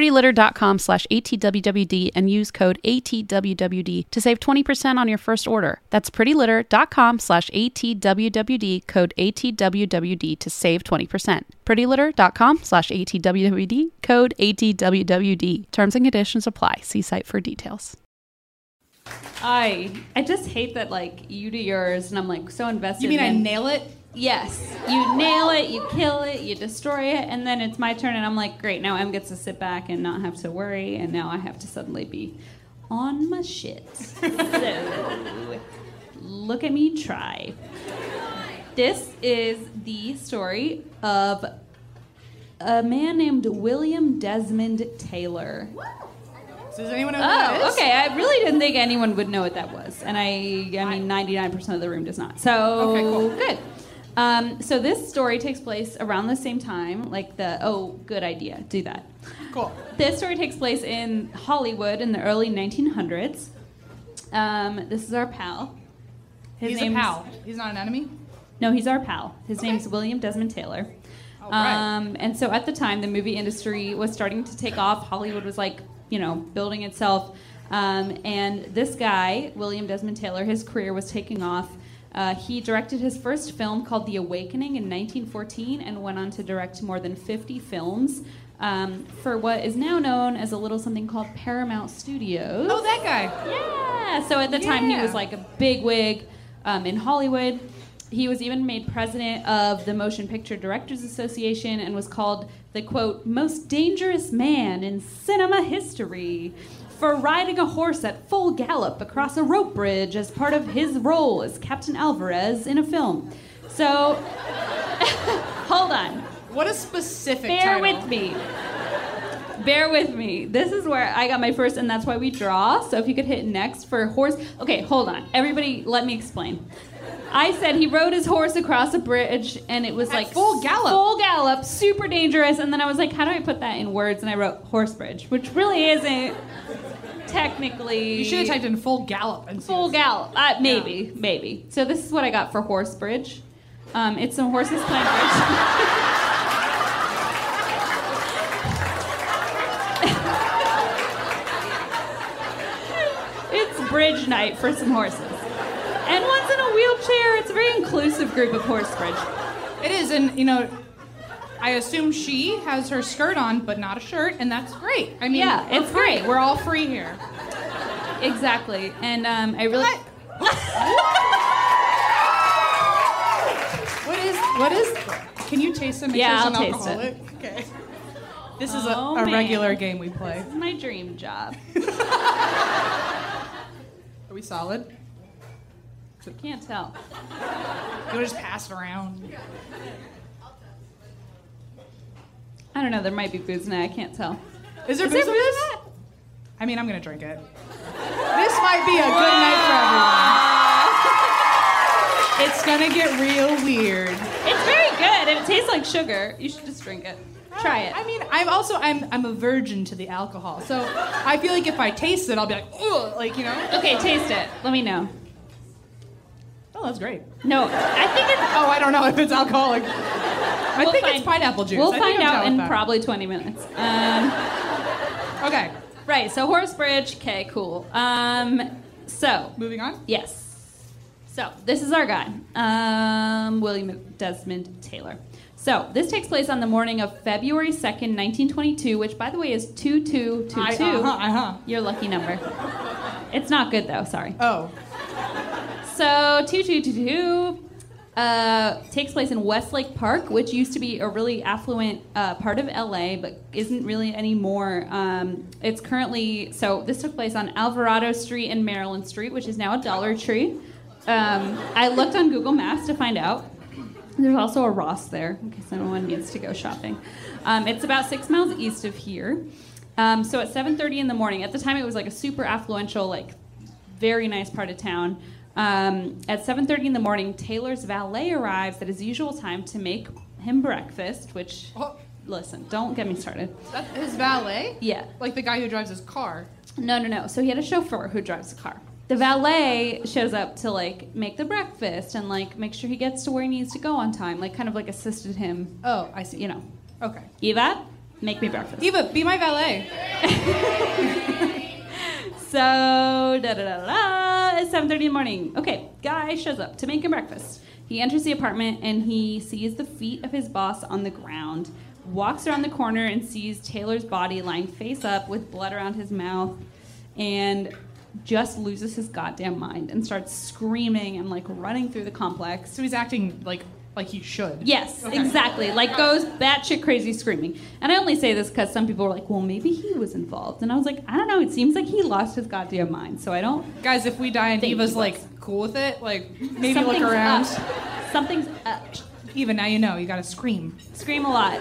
prettylitter.com/ATWWD and use code ATWWD to save 20% on your first order. That's prettylitter.com/ATWWD, code ATWWD to save 20%. prettylitter.com/ATWWD, code ATWWD. Terms and conditions apply. See site for details. I just hate that you do yours and I'm so invested. You mean in I nail it? Yes. You nail it, you kill it, you destroy it, and then it's my turn and I'm like, great, now Em gets to sit back and not have to worry, and now I have to suddenly be on my shit. So, look at me try. This is the story of a man named William Desmond Taylor. Does anyone know who that is? Okay. I really didn't think anyone would know what that was. And I mean, 99% of the room does not. So, okay, cool. Good. So this story takes place around the same time, good idea, do that. Cool. This story takes place in Hollywood in the early 1900s. This is our pal. He's a pal. He's not an enemy? No, he's our pal. His name's William Desmond Taylor. Oh, right. And so at the time, the movie industry was starting to take off. Hollywood was building itself. And this guy, William Desmond Taylor, his career was taking off. He directed his first film called The Awakening in 1914 and went on to direct more than 50 films for what is now known as a little something called Paramount Studios. Oh, that guy. Yeah. So at the time, he was a big wig in Hollywood. He was even made president of the Motion Picture Directors Association and was called the, quote, most dangerous man in cinema history for riding a horse at full gallop across a rope bridge as part of his role as Captain Alvarez in a film. So, hold on. What a specific title. Bear with me. This is where I got my first, and that's why we draw. So if you could hit next for horse. Okay, hold on. Everybody, let me explain. I said he rode his horse across a bridge, and it was At like full gallop. full gallop, super dangerous. And then I was like, how do I put that in words? And I wrote horse bridge, which really isn't technically. You should have typed in full gallop and full gallop. Maybe. So this is what I got for horse bridge. It's some horses playing bridge. It's bridge night for some horses. And one's in a wheelchair. It's a very inclusive group of horse bridge. It is, and you know, I assume she has her skirt on, but not a shirt, and that's great. I mean, Yeah, it's free. great. We're all free here. Exactly. And I really. What is? Can you taste some? Yeah, I'll I'll taste alcoholic? Okay. This is Oh, a man. regular game we play. This is my dream job. Are we solid? I can't tell. You want to just pass it around? I don't know. There might be booze in it. I can't tell. Is there Is booze there in booze this? in it? I mean, I'm gonna drink it. This might be a good night for everyone. It's gonna get real weird. It's very good, and it tastes like sugar. You should just drink it. Try it. I mean, I'm a virgin to the alcohol, so I feel like if I taste it, I'll be like, ugh, like, you know. Okay, taste it. Let me know. Oh, that's great. No, I think it's. Oh, I don't know if it's alcoholic. I think it's pineapple juice. We'll I think find I'm out down in with that. probably 20 minutes. Okay, Right, so horse bridge. Okay, cool. So, moving on. yes. So, this is our guy, William Desmond Taylor. So, this takes place on the morning of February 2nd, 1922, which, by the way, is 2222. Your lucky number. It's not good, though. Sorry. Oh, So 2222 takes place in Westlake Park, which used to be a really affluent part of LA, but isn't really anymore. It's currently, so this took place on Alvarado Street and Maryland Street, which is now a Dollar Tree. I looked on Google Maps to find out. There's also a Ross there, in case anyone needs to go shopping. It's about 6 miles east of here. So at 7:30 in the morning, at the time it was like a super affluential, like very nice part of town. At 7:30 in the morning, Taylor's valet arrives at his usual time to make him breakfast, which, Oh. listen, don't get me started. that's his valet? Yeah. Like the guy who drives his car. No. So he had a chauffeur who drives the car. The valet shows up to, like, make the breakfast and, like, make sure he gets to where he needs to go on time, like, kind of, like, assisted him, Oh, I see. you know. Okay. Eva, make me breakfast. Eva, be my valet. So, it's 7:30 in the morning. Okay, guy shows up to make him breakfast. He enters the apartment and he sees the feet of his boss on the ground, walks around the corner and sees Taylor's body lying face up with blood around his mouth, and just loses his goddamn mind and starts screaming and, like, running through the complex. So he's acting like he should. Yes, Okay. exactly. Like, goes batshit crazy screaming. And I only say this because some people were like, well, maybe he was involved. And I was like, I don't know. It seems like he lost his goddamn mind. So I don't. Guys, if we die and Think Eva's he like was. cool with it, like maybe Something's look around. up. Something's up. Eva, now you know. You gotta scream. Scream a lot.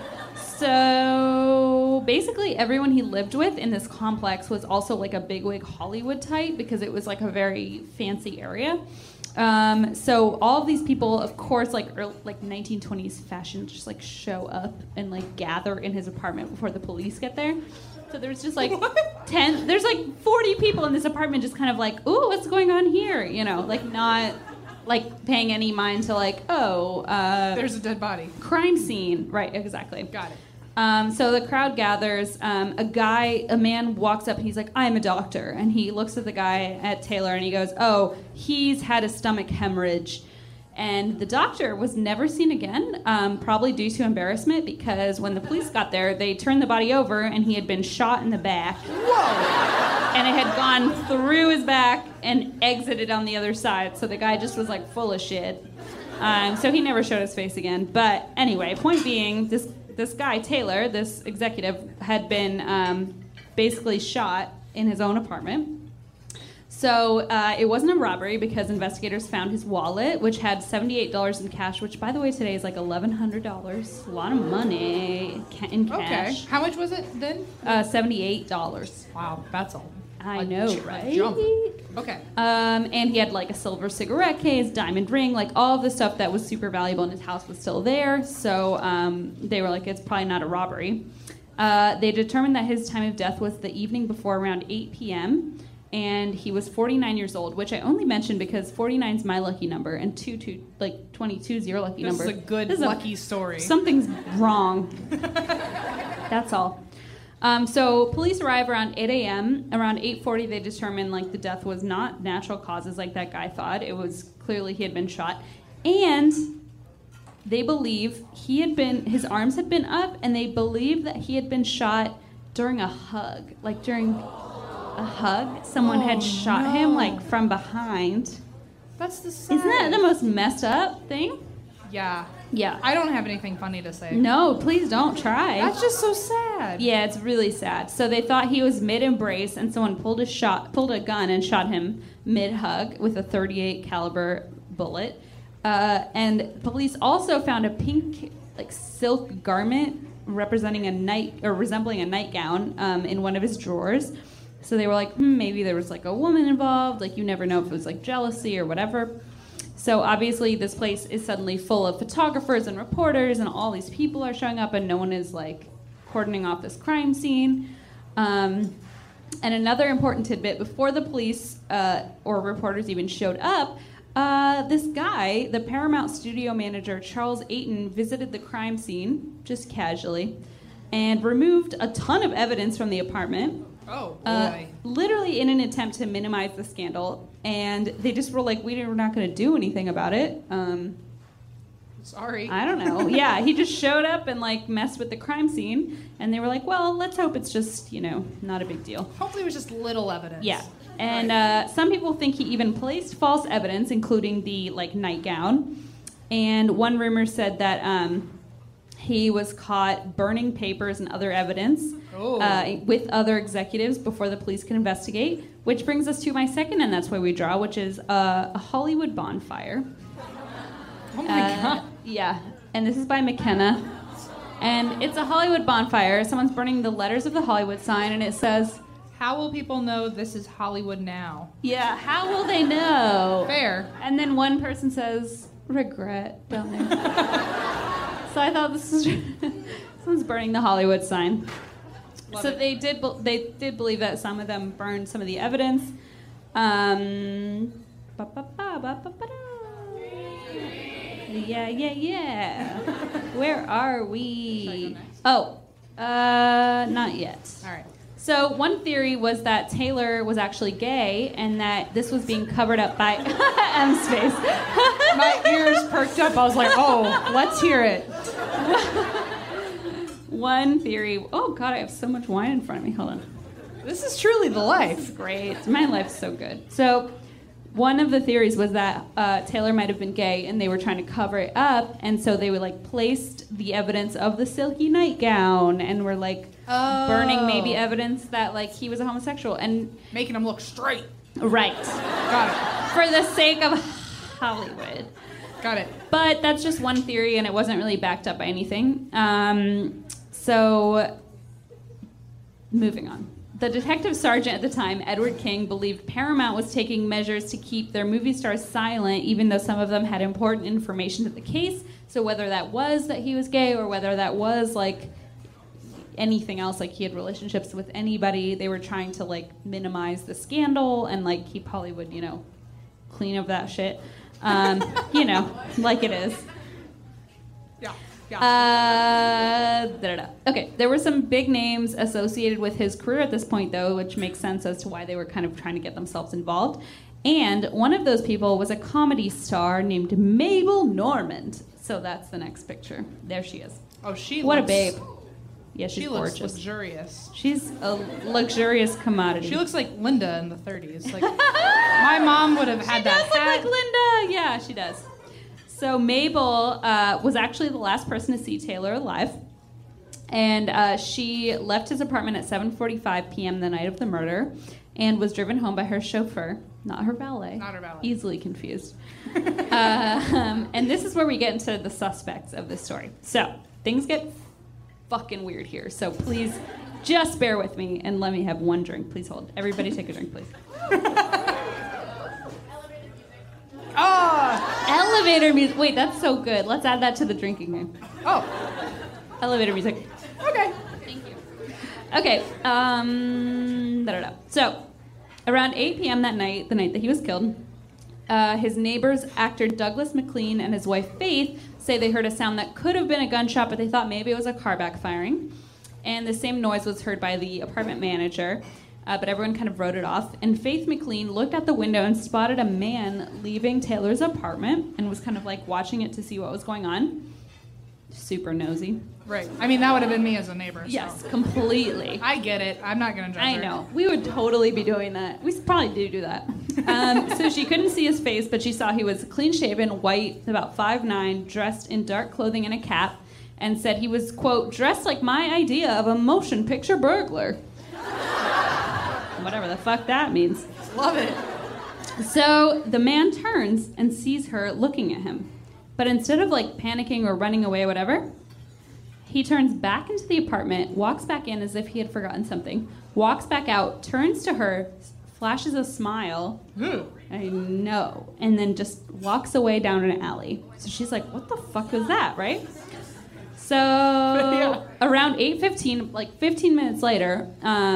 So basically, everyone he lived with in this complex was also like a bigwig Hollywood type because it was like a very fancy area. So all of these people, of course, like 1920s fashion, just like show up and like gather in his apartment before the police get there. So there's just like 10, there's like 40 people in this apartment just kind of like, ooh, what's going on here? You know, like not like paying any mind to like, There's a dead body. crime scene. Right, exactly. Got it. So the crowd gathers. A man walks up and he's like, I'm a doctor. And he looks at the guy, at Taylor, and he goes, oh, he's had a stomach hemorrhage. And the doctor was never seen again, probably due to embarrassment, because when the police got there, they turned the body over and he had been shot in the back. Whoa! And it had gone through his back and exited on the other side. So the guy just was like full of shit. So he never showed his face again. But anyway, point being, this guy, Taylor, this executive, had been basically shot in his own apartment. So it wasn't a robbery because investigators found his wallet, which had $78 in cash, which, by the way, today is like $1,100. A lot of money in cash. Okay. How much was it then? $78. Wow, that's all. I know, right? Jump. Okay. And he had like a silver cigarette case, diamond ring, like all of the stuff that was super valuable in his house was still there. So they were like, it's probably not a robbery. They determined that his time of death was the evening before around 8 p.m. And he was 49 years old, which I only mentioned because 49 is my lucky number and 22 is your lucky number. This is a good lucky story. Something's wrong. That's all. So police arrive around 8 a.m. Around 8:40, they determined like the death was not natural causes like that guy thought. It was clearly he had been shot, and they believe his arms had been up, and they believe that he had been shot during a hug, like during a hug. Someone had shot him like from behind. That's the sad. Isn't that the most messed up thing? Yeah. Yeah. I don't have anything funny to say. No, please don't try. That's just so sad. Yeah, it's really sad. So they thought he was mid-embrace, and someone pulled a gun and shot him mid-hug with a .38 caliber bullet. And police also found a pink, like silk garment resembling a nightgown in one of his drawers. So they were like, maybe there was like a woman involved. Like you never know if it was like jealousy or whatever. So obviously this place is suddenly full of photographers and reporters, and all these people are showing up, and no one is like cordoning off this crime scene. And another important tidbit: before the police or reporters even showed up, this guy, the Paramount studio manager Charles Ayton, visited the crime scene just casually and removed a ton of evidence from the apartment. Oh, boy. Literally in an attempt to minimize the scandal. And they just were like, we're not going to do anything about it. Sorry. I don't know. Yeah, he just showed up and like messed with the crime scene. And they were like, well, let's hope it's just, not a big deal. Hopefully it was just little evidence. Yeah. And some people think he even placed false evidence, including the like nightgown. And one rumor said that he was caught burning papers and other evidence with other executives before the police can investigate, which brings us to my second, and that's why we draw, which is a Hollywood bonfire. Oh my God. Yeah, and this is by McKenna. And it's a Hollywood bonfire. Someone's burning the letters of the Hollywood sign, and it says, how will people know this is Hollywood now? yeah, how will they know? Fair. And then one person says, regret, down there. So I thought this is someone's burning the Hollywood sign. Love it. They did believe that some of them burned some of the evidence. Yeah. Where are we? Oh, not yet. All right. So one theory was that Taylor was actually gay and that this was being covered up by M's face. My ears perked up. I was like, oh, let's hear it. One theory. Oh God, I have so much wine in front of me. Hold on. This is truly the life. Great. My life's so good. So one of the theories was that Taylor might have been gay and they were trying to cover it up, and so they would like placed the evidence of the silky nightgown and were like burning maybe evidence that like he was a homosexual and making him look straight. Right. Got it. For the sake of Hollywood. Got it. But that's just one theory, and it wasn't really backed up by anything. So moving on. The detective sergeant at the time, Edward King, believed Paramount was taking measures to keep their movie stars silent, even though some of them had important information to the case. So whether that was that he was gay or whether that was like anything else, like he had relationships with anybody, they were trying to like minimize the scandal and like keep Hollywood, clean of that shit. Like it is. Okay, there were some big names associated with his career at this point, though, which makes sense as to why they were kind of trying to get themselves involved. And one of those people was a comedy star named Mabel Normand. So that's the next picture. There she is. Oh, what a babe. Yeah, she's looks gorgeous. Luxurious. She's a luxurious commodity. She looks like Linda in the 30s. Like my mom would have had that hat. She does look like Linda. Yeah, she does. So Mabel was actually the last person to see Taylor alive, and she left his apartment at 7:45 p.m. the night of the murder, and was driven home by her chauffeur, not her valet. Not her valet. Easily confused. And this is where we get into the suspects of this story. So things get fucking weird here. So please Just bear with me and let me have one drink. Please hold. Everybody take a drink, please. Elevator music. Wait, that's so good. Let's add that to the drinking game. Oh, Elevator music. okay. Thank you. Okay. So, around 8 p.m. that night, the night that he was killed, his neighbors, actor Douglas MacLean and his wife Faith, say they heard a sound that could have been a gunshot, but they thought maybe it was a car backfiring. And the same noise was heard by the apartment manager, but everyone kind of wrote it off. And Faith MacLean looked out the window and spotted a man leaving Taylor's apartment and was kind of like watching it to see what was going on. Super nosy. Right. I mean, that would have been me as a neighbor. Yes, So. completely. I get it. I'm not going to judge her. I know. We would totally be doing that. We probably do that. So she couldn't see his face, but she saw he was clean-shaven, white, about 5'9", dressed in dark clothing and a cap, and said he was, quote, dressed like my idea of a motion picture burglar. Whatever the fuck that means. Love it. So the man turns and sees her looking at him. But instead of like panicking or running away or whatever, he turns back into the apartment, walks back in as if he had forgotten something, walks back out, turns to her, flashes a smile. Ooh. I know. And then just walks away down an alley. So she's like, what the fuck was that, right? So around 8:15, like 15 minutes later,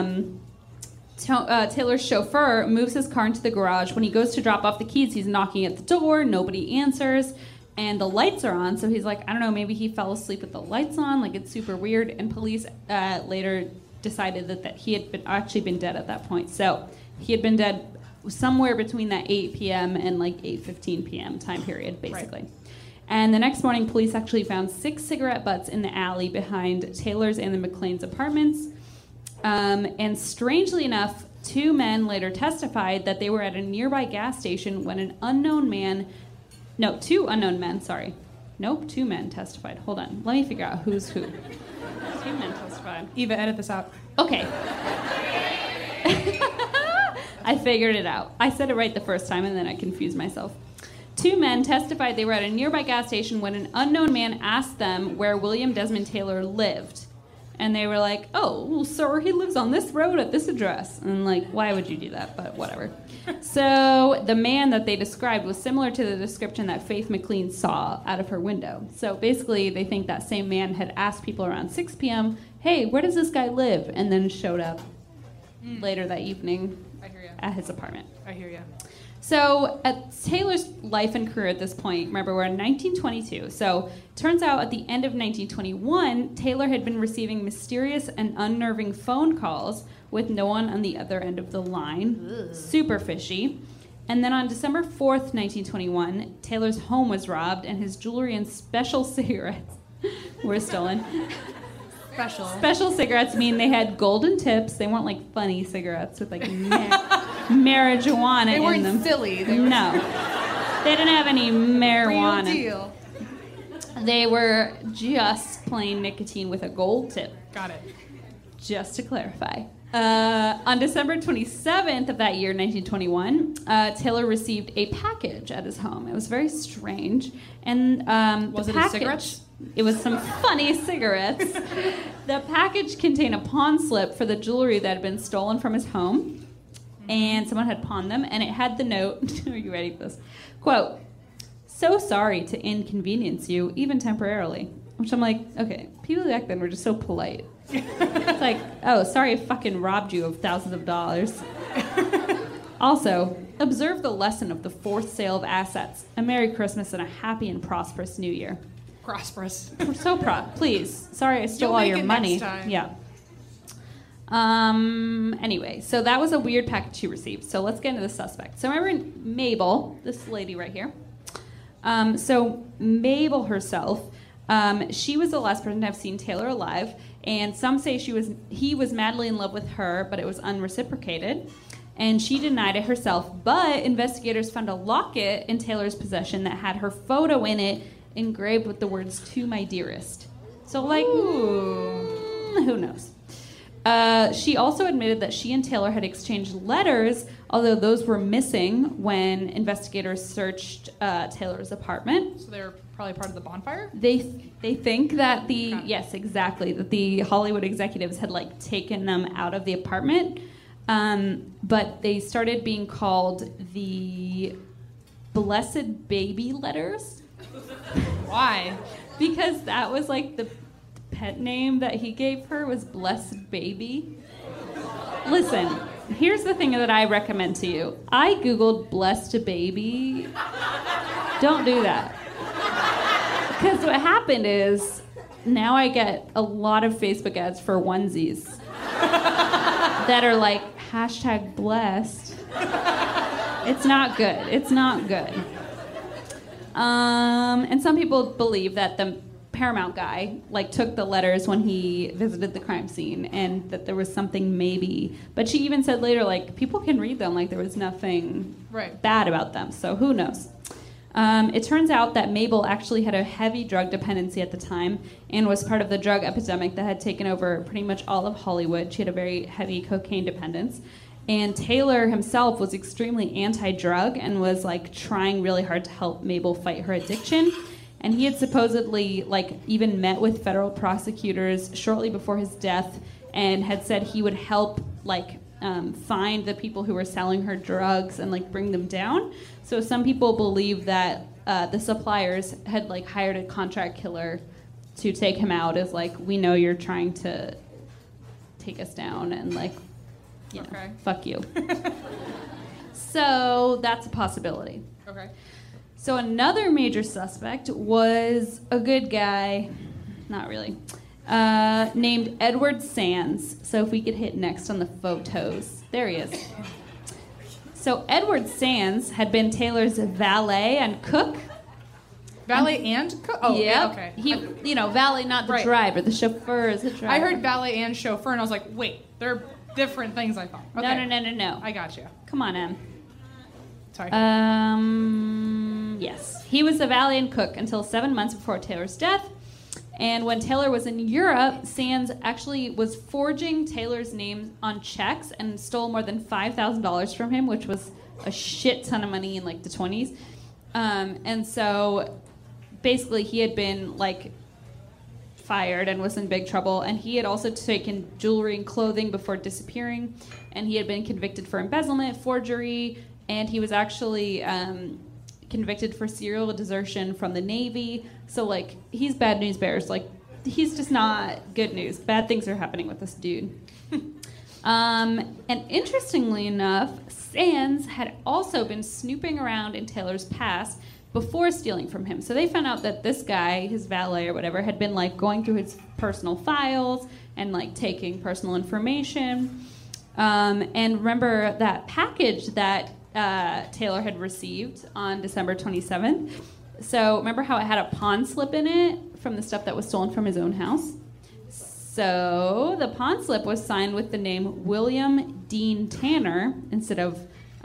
Taylor's chauffeur moves his car into the garage. When he goes to drop off the keys, he's knocking at the door. Nobody answers. And the lights are on. So he's like, I don't know, maybe he fell asleep with the lights on. Like, it's super weird. And police later decided that he had actually been dead at that point. So he had been dead somewhere between that 8 p.m. and like 8:15 p.m. time period, basically. Right. And the next morning, police actually found 6 cigarette butts in the alley behind Taylor's and the MacLean's apartments. And strangely enough, 2 men later testified that they were at a nearby gas station when an unknown man... No, 2 unknown men, sorry. Nope, 2 men testified. Hold on. Let me figure out who's who. 2 men testified. Eva, edit this out. Okay. I figured it out. I said it right the first time, and then I confused myself. 2 men testified they were at a nearby gas station when an unknown man asked them where William Desmond Taylor lived. And they were like, oh, well, sir, he lives on this road at this address. And like, why would you do that? But whatever. So the man that they described was similar to the description that Faith MacLean saw out of her window. So basically, they think that same man had asked people around 6 p.m., hey, where does this guy live? And then showed up later that evening at his apartment. I hear you. So Taylor's life and career at this point, remember, we're in 1922. So turns out at the end of 1921, Taylor had been receiving mysterious and unnerving phone calls with no one on the other end of the line. Ugh. Super fishy. And then on December 4th, 1921, Taylor's home was robbed and his jewelry and special cigarettes were stolen. Special cigarettes mean they had golden tips. They weren't like funny cigarettes with like marijuana in them. They weren't silly. No. They didn't have any marijuana. Real deal. They were just plain nicotine with a gold tip. Got it. Just to clarify. On December 27th of that year, 1921, Taylor received a package at his home. It was very strange. And was the it package, cigarettes? It was some funny cigarettes. The package contained a pawn slip for the jewelry that had been stolen from his home. And someone had pawned them, and it had the note. Are you ready for this? Quote, so sorry to inconvenience you, even temporarily. Which I'm like, okay, people back then were just so polite. It's like, oh, sorry I fucking robbed you of thousands of dollars. Also, observe the lesson of the forced sale of assets. A Merry Christmas and a happy and prosperous New Year. Prosperous. We're so please. Sorry I stole all your money. Next time. Yeah. Anyway, so that was a weird package she received. So let's get into the suspect. So remember Mabel, this lady right here. So Mabel herself, she was the last person to have seen Taylor alive, and some say he was madly in love with her, but it was unreciprocated. And she denied it herself, but investigators found a locket in Taylor's possession that had her photo in it, engraved with the words, "To my dearest." So like, who knows? She also admitted that she and Taylor had exchanged letters, although those were missing when investigators searched Taylor's apartment. So they're probably part of the bonfire? They think that yes, exactly, that the Hollywood executives had like taken them out of the apartment, but they started being called the Blessed Baby letters. Why? Because that was like the pet name that he gave her was Blessed Baby. Listen, here's the thing that I recommend to you. I Googled Blessed Baby. Don't do that. Because what happened is now I get a lot of Facebook ads for onesies that are like #blessed. It's not good. It's not good. And some people believe that the Paramount guy like took the letters when he visited the crime scene and that there was something maybe. But she even said later, like, people can read them, like there was nothing bad about them. So who knows? It turns out that Mabel actually had a heavy drug dependency at the time and was part of the drug epidemic that had taken over pretty much all of Hollywood. She had a very heavy cocaine dependence. And Taylor himself was extremely anti-drug and was like trying really hard to help Mabel fight her addiction. And he had supposedly like even met with federal prosecutors shortly before his death and had said he would help like find the people who were selling her drugs and like bring them down. So some people believe that the suppliers had like hired a contract killer to take him out as like, we know you're trying to take us down and like, you know, fuck you. So that's a possibility. Okay. So another major suspect was a good guy, not really, named Edward Sands. So if we could hit next on the photos. There he is. So Edward Sands had been Taylor's valet and cook. Valet and cook? Oh, yeah. Okay. He, you know, valet, not the driver. The chauffeur is the driver. I heard valet and chauffeur, and I was like, wait, they're different things, I thought. Okay. No. I got you. Come on, Em. Sorry. Yes. He was the valet and cook until 7 months before Taylor's death. And when Taylor was in Europe, Sands actually was forging Taylor's name on checks and stole more than $5,000 from him, which was a shit ton of money in like the 20s. And so basically he had been like fired and was in big trouble. And he had also taken jewelry and clothing before disappearing. And he had been convicted for embezzlement, forgery, and he was actually convicted for serial desertion from the Navy. So, like, he's bad news bears. Like, he's just not good news. Bad things are happening with this dude. And interestingly enough, Sands had also been snooping around in Taylor's past before stealing from him. So they found out that this guy, his valet or whatever, had been, like, going through his personal files and, like, taking personal information. And remember that package that Taylor had received on December 27th. So remember how it had a pawn slip in it from the stuff that was stolen from his own house? So the pawn slip was signed with the name William Dean Tanner instead of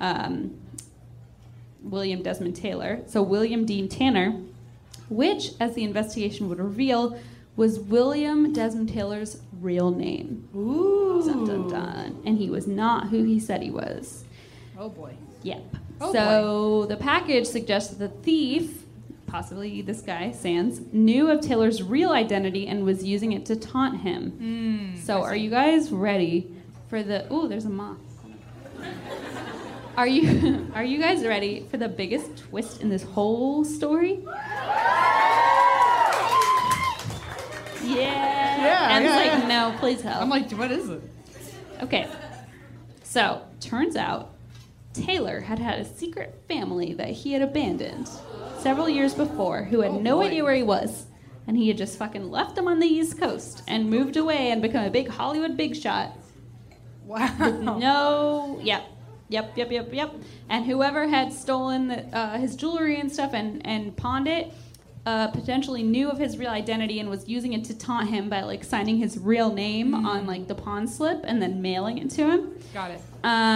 William Desmond Taylor. So William Dean Tanner, which, as the investigation would reveal, was William Desmond Taylor's real name. Ooh. Dun, dun, dun. And he was not who he said he was. Oh, boy. Yep. Oh, so the package suggests that the thief, possibly this guy, Sands, knew of Taylor's real identity and was using it to taunt him. So are you guys ready for the... Ooh, there's a moth. Are you guys ready for the biggest twist in this whole story? Yeah. And it's like, no, please help. I'm like, what is it? Okay. So, turns out Taylor had a secret family that he had abandoned several years before who had no idea where he was. And he had just fucking left them on the East Coast and moved away and become a big Hollywood big shot. Wow. Yep. And whoever had stolen his jewelry and stuff and pawned it potentially knew of his real identity and was using it to taunt him by like signing his real name on like the pawn slip and then mailing it to him. Got it.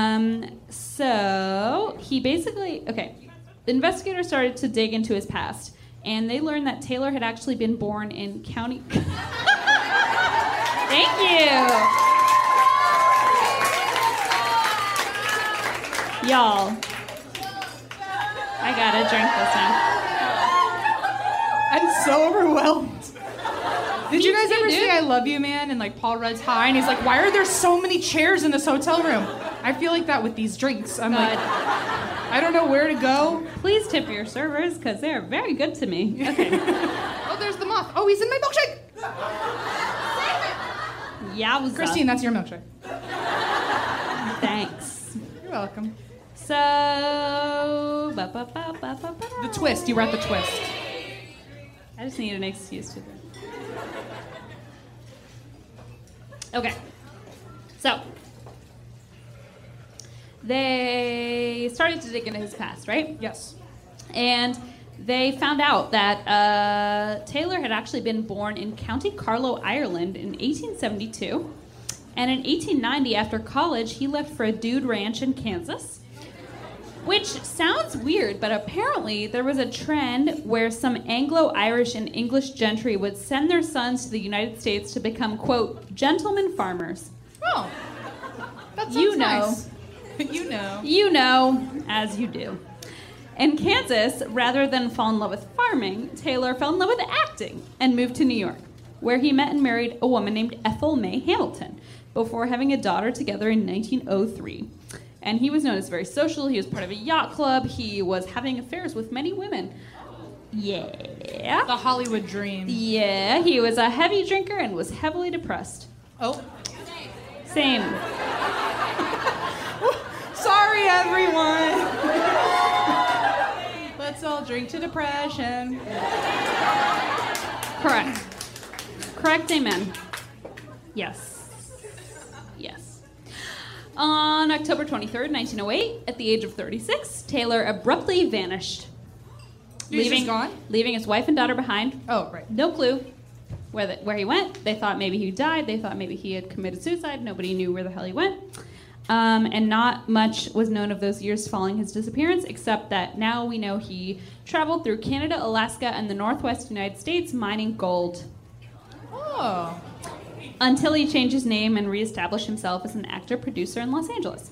So he basically, the investigators started to dig into his past, and they learned that Taylor had actually been born in County... Thank you! Y'all, I gotta drink this now. I'm so overwhelmed. Did you guys too, ever dude. see I Love You Man and like Paul Rudd's high and he's like, why are there so many chairs in this hotel room? I feel like that with these drinks. I'm like, I don't know where to go. Please tip your servers, because they're very good to me. Okay. Oh, there's the moth. Oh, he's in my milkshake. Yowza. Christine, that's your milkshake. Thanks. You're welcome. So, The twist. You were at the twist. I just need an excuse to do. Okay. So, they started to dig into his past, right? Yes. And they found out that Taylor had actually been born in County Carlow, Ireland in 1872. And in 1890, after college, he left for a dude ranch in Kansas. Which sounds weird, but apparently there was a trend where some Anglo-Irish and English gentry would send their sons to the United States to become, quote, gentlemen farmers. Oh. That sounds You know. nice. You know. You know, as you do. In Kansas, rather than fall in love with farming, Taylor fell in love with acting and moved to New York, where he met and married a woman named Ethel May Hamilton before having a daughter together in 1903. And he was known as very social. He was part of a yacht club. He was having affairs with many women. Yeah. The Hollywood dream. Yeah, he was a heavy drinker and was heavily depressed. Oh. Same. Sorry, everyone. Let's all drink to depression. Correct. Correct, amen. Yes. Yes. On October 23rd, 1908, at the age of 36, Taylor abruptly vanished. He's just gone? Leaving his wife and daughter behind. Oh, right. No clue where he went. They thought maybe he died. They thought maybe he had committed suicide. Nobody knew where the hell he went. And not much was known of those years following his disappearance, except that now we know he traveled through Canada, Alaska, and the Northwest United States mining gold. Oh. Until he changed his name and reestablished himself as an actor-producer in Los Angeles.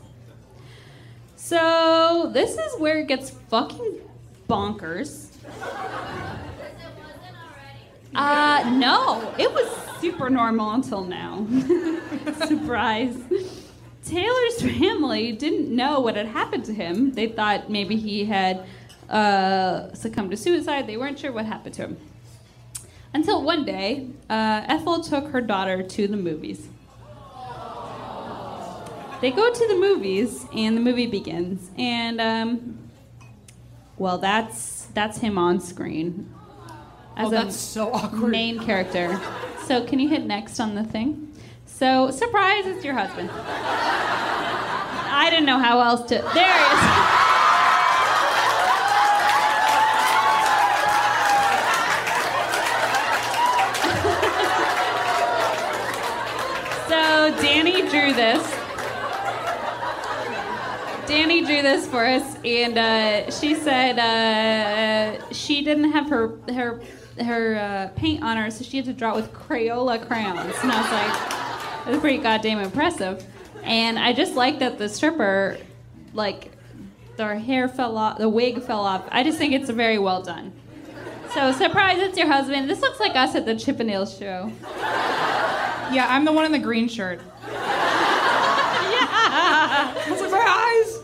So this is where it gets fucking bonkers. No, it was super normal until now. Surprise. Taylor's family didn't know what had happened to him. They thought maybe he had succumbed to suicide. They weren't sure what happened to him. Until one day, Ethel took her daughter to the movies. They go to the movies, and the movie begins. And, well, that's him on screen. As That's so awkward. main character. So can you hit next on the thing? So, surprise, it's your husband. I didn't know how else to... There he is. So Danny drew this. Danny drew this for us, and she said she didn't have her paint on her, so she had to draw it with Crayola crayons. And I was like, that's pretty goddamn impressive. And I just like that the stripper, like, their hair fell off, the wig fell off. I just think it's very well done. So surprise, it's your husband. This looks like us at the Chippendales show. Yeah, I'm the one in the green shirt. Yeah. That's like my eyes.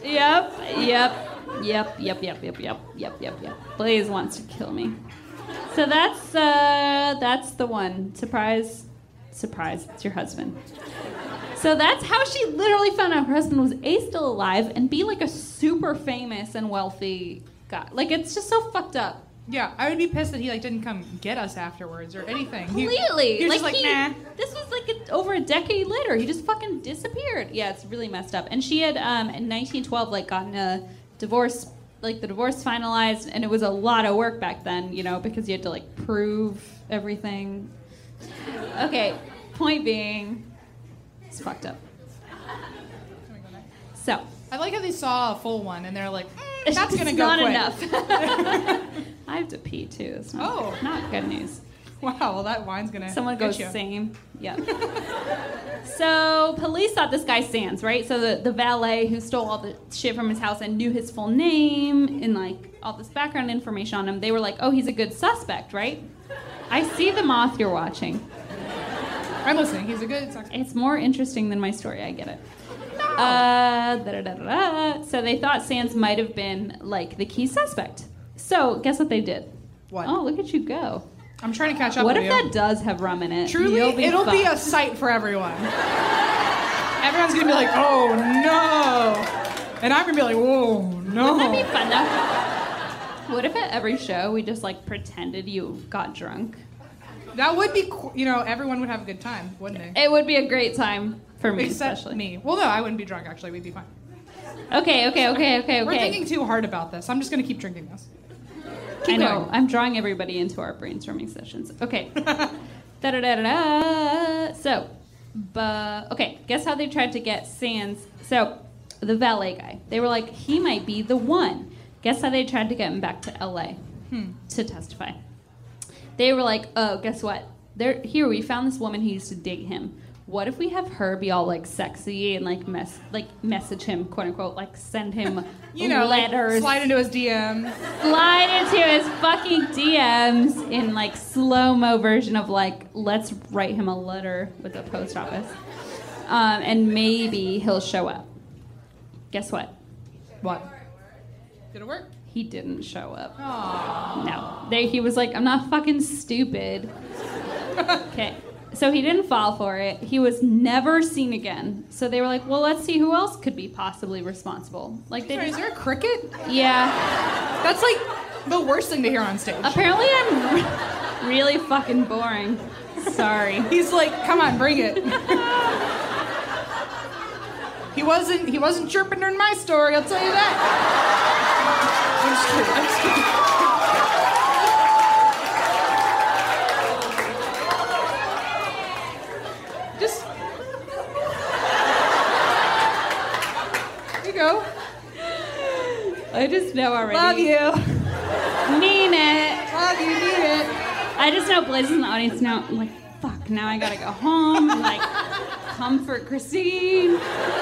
Yep. Blaze wants to kill me. So that's the one. Surprise, it's your husband. So that's how she literally found out her husband was A, still alive, and B, like a super famous and wealthy guy. Like, it's just so fucked up. Yeah, I would be pissed that he like didn't come get us afterwards or anything. Completely. He was just like, nah. This was like over a decade later. He just fucking disappeared. Yeah, it's really messed up. And she had in 1912 like gotten a divorce, like the divorce finalized, and it was a lot of work back then, you know, because you had to like prove everything. Okay, point being, it's fucked up. So. I like how they saw a full one and they're like, that's gonna it's go not quick. enough. I have to pee too. It's not good news. Wow, well that wine's gonna Someone get goes, you. same. Yep. So police thought this guy Sands, right? So the valet who stole all the shit from his house and knew his full name and like all this background information on him, they were like, oh, he's a good suspect, right? I see the moth you're watching. I'm listening. He's a good suspect. It's more interesting than my story, I get it. So they thought Sands might have been like the key suspect. So guess what they did? What? Oh, look at you go. I'm trying to catch up What with if you. that does have rum in it? Truly, it'll be a sight for everyone. Everyone's gonna be like, oh no. And I'm gonna be like, whoa, no. Wouldn't that be fun though? What if at every show we just like pretended you got drunk? That would be, everyone would have a good time, wouldn't they? It would be a great time for me, Except especially. me. Well, no, I wouldn't be drunk, actually. We'd be fine. Okay. We're thinking too hard about this. I'm just gonna keep drinking this. I know. going. I'm drawing everybody into our brainstorming sessions. Okay. Da-da-da-da-da. So, okay, guess how they tried to get Sands? So, the valet guy. They were like, he might be the one. Guess how they tried to get him back to LA to testify? They were like, oh, guess what? Here, we found this woman who used to date him. What if we have her be all like sexy and like message him, quote unquote, like send him letters, Like, slide into his DM. slide into his fucking DMs in like slow-mo version of like, let's write him a letter with the post office, and maybe he'll show up. Guess what? What? Did it work? He didn't show up. Aww. No, he was like, I'm not fucking stupid. Okay. So he didn't fall for it. He was never seen again. So they were like, well, let's see who else could be possibly responsible. Like, Sorry, is there a cricket? Yeah. That's like the worst thing to hear on stage. Apparently I'm really fucking boring. Sorry. He's like, come on, bring it. He wasn't chirping during my story, I'll tell you that. I'm just kidding. Just here you go. I just know already. Love you. Mean it. Love you, need it. I just know Blaze is in the audience now. I'm like, fuck, now I gotta go home and like comfort Christine.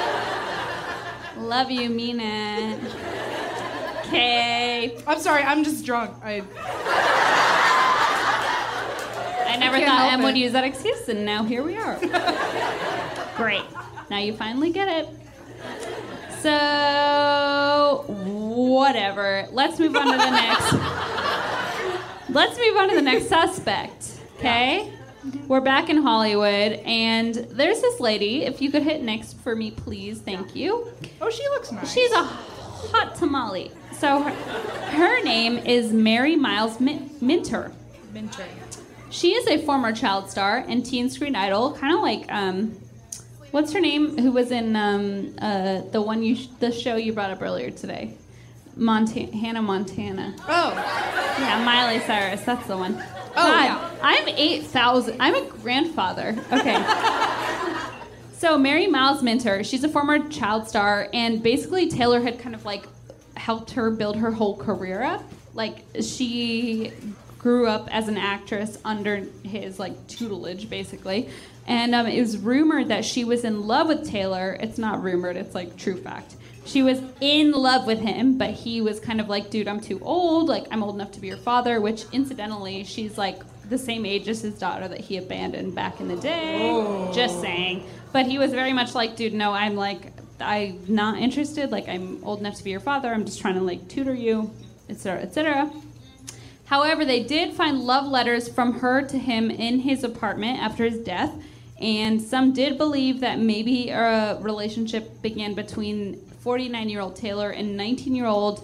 Love you, mean it. Okay. I'm sorry, I'm just drunk. I never can't thought help Em would it. use that excuse, and now here we are. Great. Now you finally get it. So, whatever. Let's move on to the next. Let's move on to the next suspect. Okay? We're back in Hollywood, and there's this lady. If you could hit next for me, please. Thank you. Oh, she looks nice. She's a hot tamale. So her name is Mary Miles Minter. Minter. She is a former child star and teen screen idol, kind of like what's her name? Who was in the show you brought up earlier today, Hannah Montana. Oh. Yeah, Miley Cyrus. That's the one. Oh, God, yeah. I'm 8,000. I'm a grandfather. Okay. So Mary Miles Minter, she's a former child star, and basically Taylor had kind of like helped her build her whole career up. Like she grew up as an actress under his like tutelage, basically. And it was rumored that she was in love with Taylor. It's not rumored, it's like true fact. She was in love with him, but he was kind of like, dude, I'm too old. Like, I'm old enough to be your father, which incidentally, she's like the same age as his daughter that he abandoned back in the day. Oh. Just saying. But he was very much like, dude, no, I'm not interested. Like, I'm old enough to be your father. I'm just trying to like tutor you, etc., etc. However, they did find love letters from her to him in his apartment after his death. And some did believe that maybe a relationship began between 49-year-old Taylor and 19-year-old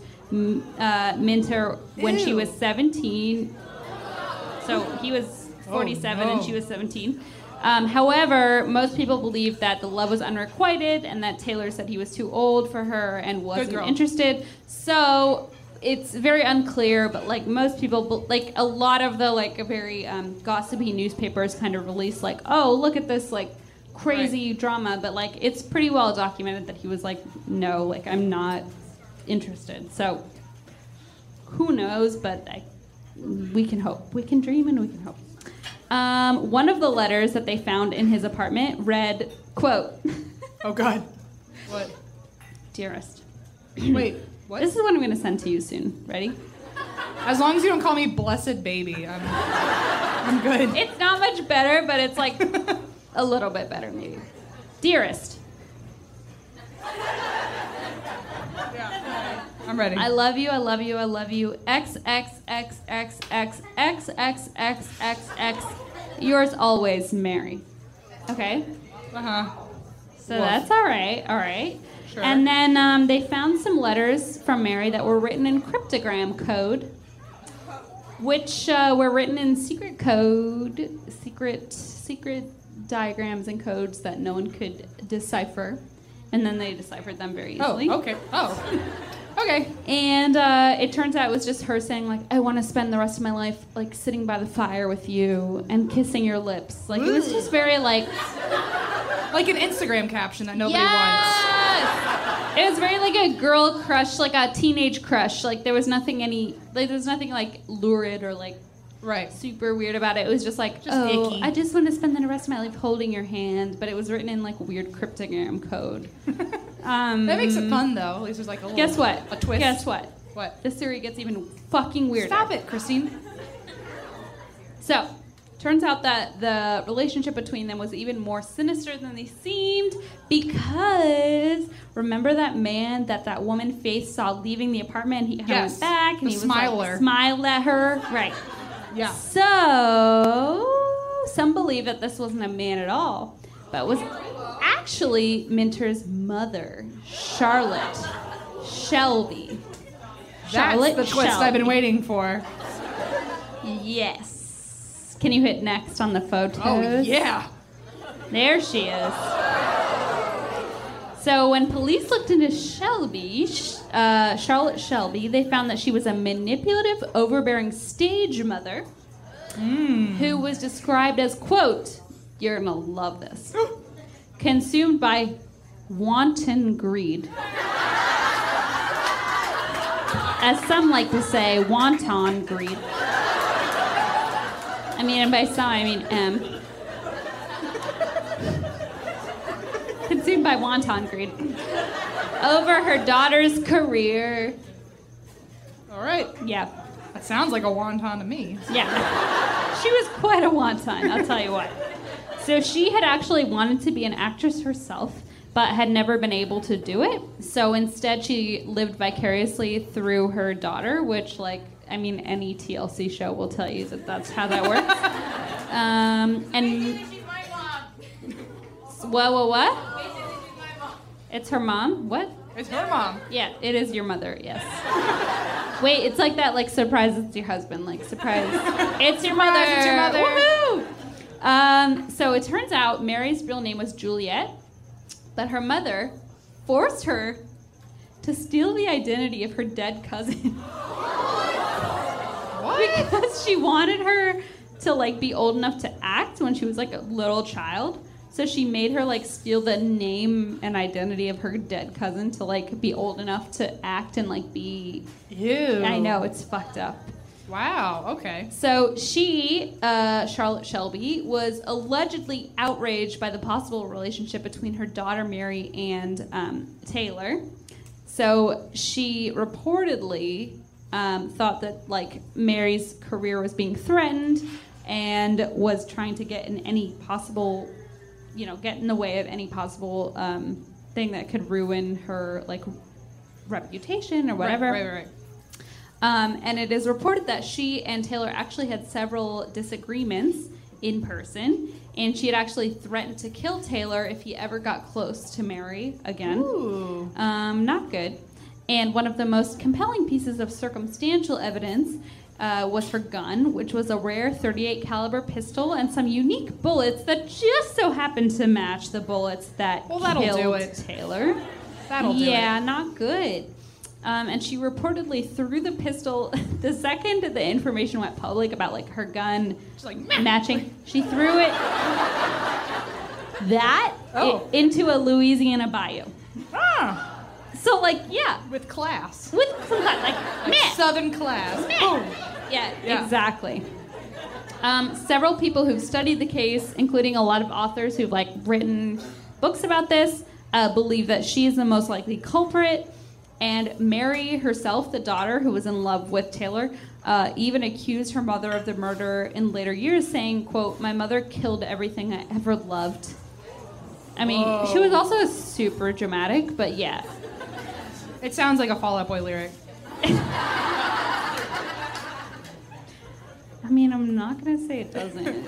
Minter when she was 17. So he was 47 and she was 17. However, most people believe that the love was unrequited and that Taylor said he was too old for her and wasn't interested. So it's very unclear, but like most people, like a lot of the like very gossipy newspapers kind of release like, oh, look at this like crazy drama, but like it's pretty well documented that he was like, no, like I'm not interested. So who knows? But we can hope, we can dream, and we can hope. One of the letters that they found in his apartment read, quote, Oh, God. What? Dearest. Wait, what? This is what I'm going to send to you soon. Ready? As long as you don't call me blessed baby, I'm good. It's not much better, but it's like a little bit better, maybe. Dearest. I'm ready. I love you, I love you, I love you. X, X, X, X, X, X, X, X, X, X. Yours always, Mary. Okay? Uh-huh. So that's all right. Sure. And then they found some letters from Mary that were written in cryptogram code, which were written in secret code, secret diagrams and codes that no one could decipher. And then they deciphered them very easily. Oh, okay. Oh. Okay. And it turns out it was just her saying, like, I want to spend the rest of my life, like, sitting by the fire with you and kissing your lips. Like, it was just very, like... Like an Instagram caption that nobody Yes! It was very, like, a girl crush, like a teenage crush. Like, there was nothing like, lurid or, like, Right. super weird about it. It was just like, Just icky. I just want to spend the rest of my life holding your hand. But it was written in, like, weird cryptogram code. That makes it fun, though. At least there's like a little... Guess what? A twist. Guess what? What? The story gets even fucking weirder. Stop it, Christine. So, turns out that the relationship between them was even more sinister than they seemed because remember that man that woman Faith saw leaving the apartment and he kind of Yes, went back and the he was smiler. like smiled at her. Right. Yeah. So, some believe that this wasn't a man at all, but was actually Minter's mother, Charlotte Shelby. That's the twist I've been waiting for. Yes. Can you hit next on the photos? Oh, yeah. There she is. So when police looked into Shelby, Charlotte Shelby, they found that she was a manipulative, overbearing stage mother who was described as, quote, you're gonna love this, consumed by wanton greed. As some like to say, wonton greed. I mean, and by some, I mean M. Consumed by wonton greed. Over her daughter's career. All right. Yeah. That sounds like a wonton to me. Yeah. She was quite a wonton, I'll tell you what. So she had actually wanted to be an actress herself, but had never been able to do it. So instead, she lived vicariously through her daughter, which, like, I mean, any TLC show will tell you that that's how that works. And what? It's her mom? What? It's her mom. Yeah, it is your mother, yes. Wait, it's like that, like, surprise, it's your husband. Like, surprise, it's your mother. Surprise, it's your mother. Woohoo! So it turns out Mary's real name was Juliet, but her mother forced her to steal the identity of her dead cousin. What? Because she wanted her to, like, be old enough to act when she was, like, a little child. So she made her, like, steal the name and identity of her dead cousin to, like, be old enough to act and, like, be... Ew. I know, it's fucked up. Wow, okay. So she, Charlotte Shelby, was allegedly outraged by the possible relationship between her daughter Mary and Taylor. So she reportedly thought that, like, Mary's career was being threatened and was trying to get in any possible, get in the way of any possible thing that could ruin her, like, reputation or whatever. Right. And it is reported that she and Taylor actually had several disagreements in person, and she had actually threatened to kill Taylor if he ever got close to Mary again. Ooh. Not good. And one of the most compelling pieces of circumstantial evidence was her gun, which was a rare .38 caliber pistol and some unique bullets that just so happened to match the bullets that killed Taylor. That'll do it. Yeah, not good. And she reportedly threw the pistol the second the information went public about, like, her gun matching. She threw it into a Louisiana bayou. Ah, So, like, yeah, with class. with some, like, meh. Southern class. Meh. Boom. Yeah, exactly. Several people who've studied the case, including a lot of authors who've like written books about this, believe that she is the most likely culprit. And Mary herself, the daughter who was in love with Taylor, even accused her mother of the murder in later years, saying, quote, "My mother killed everything I ever loved." I mean, she was also super dramatic, but yeah. It sounds like a Fall Out Boy lyric. I mean, I'm not going to say it doesn't.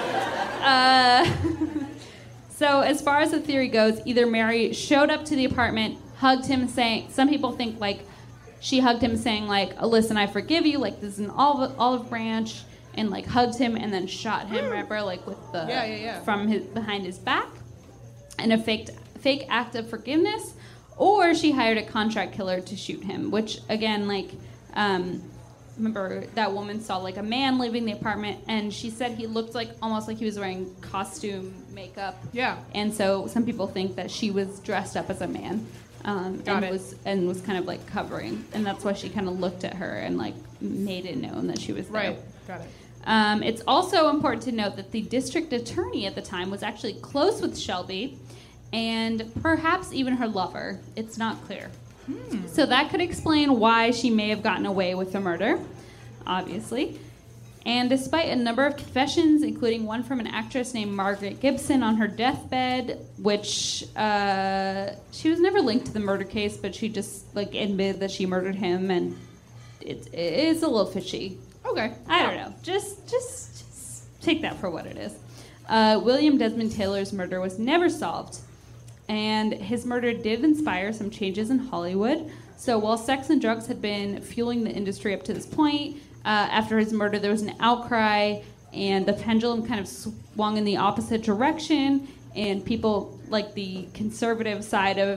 So as far as the theory goes, either Mary showed up to the apartment, hugged him, saying, some people think like she hugged him saying like, "Oh, listen, I forgive you, like this is an olive branch," and like hugged him and then shot him, remember, like with the, from behind his back, and a fake act of forgiveness, or she hired a contract killer to shoot him, which again, like, remember that woman saw like a man leaving the apartment, and she said he looked like almost like he was wearing costume makeup. Yeah. And so some people think that she was dressed up as a man, and was kind of like covering, and that's why she kind of looked at her and like made it known that she was there. Right. Got it. It's also important to note that the district attorney at the time was actually close with Shelby, and perhaps even her lover. It's not clear. So that could explain why she may have gotten away with the murder, obviously. And despite a number of confessions, including one from an actress named Margaret Gibson on her deathbed, which she was never linked to the murder case, but she just like admitted that she murdered him, and it's a little fishy. Okay. I don't know. Just take that for what it is. William Desmond Taylor's murder was never solved. And his murder did inspire some changes in Hollywood. So while sex and drugs had been fueling the industry up to this point, after his murder there was an outcry, and the pendulum kind of swung in the opposite direction, and people like the conservative side of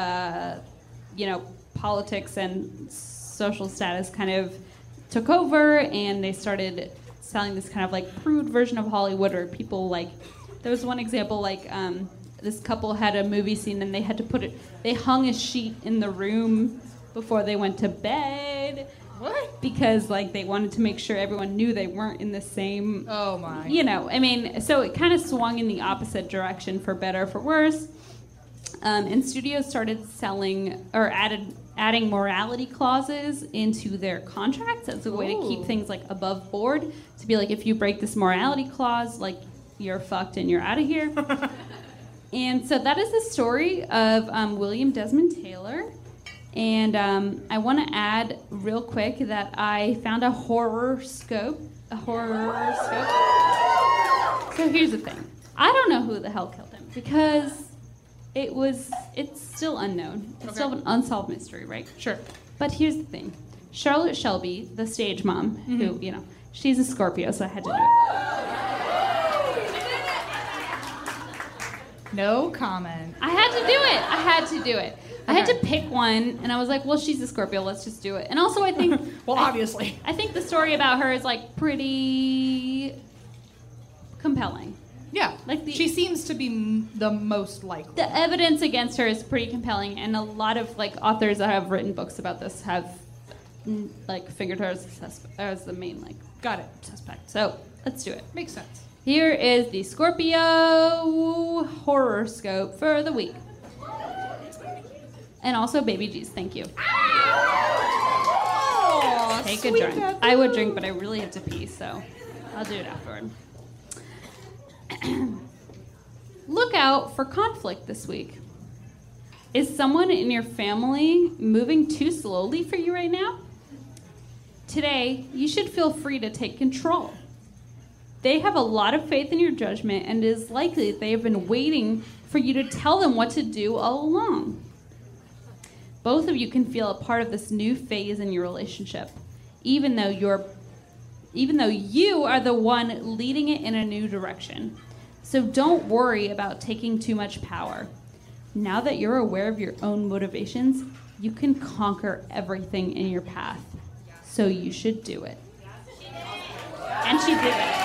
politics and social status kind of took over, and they started selling this kind of like prude version of Hollywood, or people like, there was one example like this couple had a movie scene and they had to they hung a sheet in the room before they went to bed. What? Because like they wanted to make sure everyone knew they weren't in the same. Oh my. I mean, so it kind of swung in the opposite direction, for better or for worse. And studios started selling or adding morality clauses into their contracts as a way to keep things like above board. To be like, if you break this morality clause, like you're fucked and you're out of here. And so that is the story of William Desmond Taylor. And I want to add real quick that I found a horror scope. So here's the thing. I don't know who the hell killed him, because it's still unknown. It's still an unsolved mystery, right? Sure. But here's the thing. Charlotte Shelby, the stage mom, who, she's a Scorpio, so I had to do it. No comment. I had to do it. I had to pick one, and I was like, well, she's a Scorpio, let's just do it. And also I think... obviously. I think the story about her is, like, pretty compelling. Yeah. Like she seems to be the most likely. The evidence against her is pretty compelling, and a lot of, like, authors that have written books about this have, like, fingered her as the main, like... Got it. Suspect. So, let's do it. Makes sense. Here is the Scorpio horoscope for the week. And also Baby G's, thank you. Oh, take a drink. Death. I would drink, but I really have to pee, so I'll do it afterward. Look out for conflict this week. Is someone in your family moving too slowly for you right now? Today, you should feel free to take control. They have a lot of faith in your judgment, and it is likely that they have been waiting for you to tell them what to do all along. Both of you can feel a part of this new phase in your relationship, even though you are the one leading it in a new direction. So don't worry about taking too much power. Now that you're aware of your own motivations, you can conquer everything in your path. So you should do it. And she did it.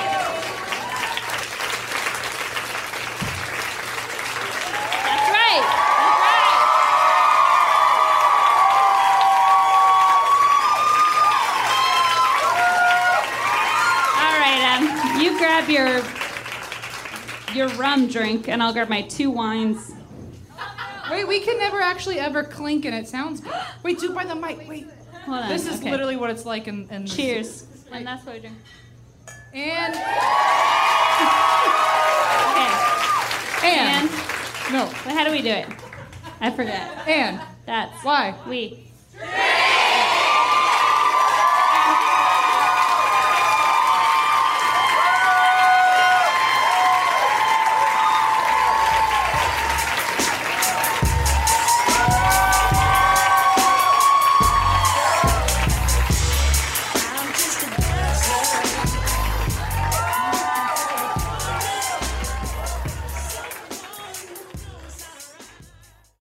grab your rum drink, and I'll grab my 2 wines. Wait, we can never actually ever clink, and it sounds good. Wait, do it by the mic. Wait. Hold on. This is okay. literally what it's like in Cheers. And that's what we drink. And Okay. no. But how do we do it? I forgot. And That's why? We.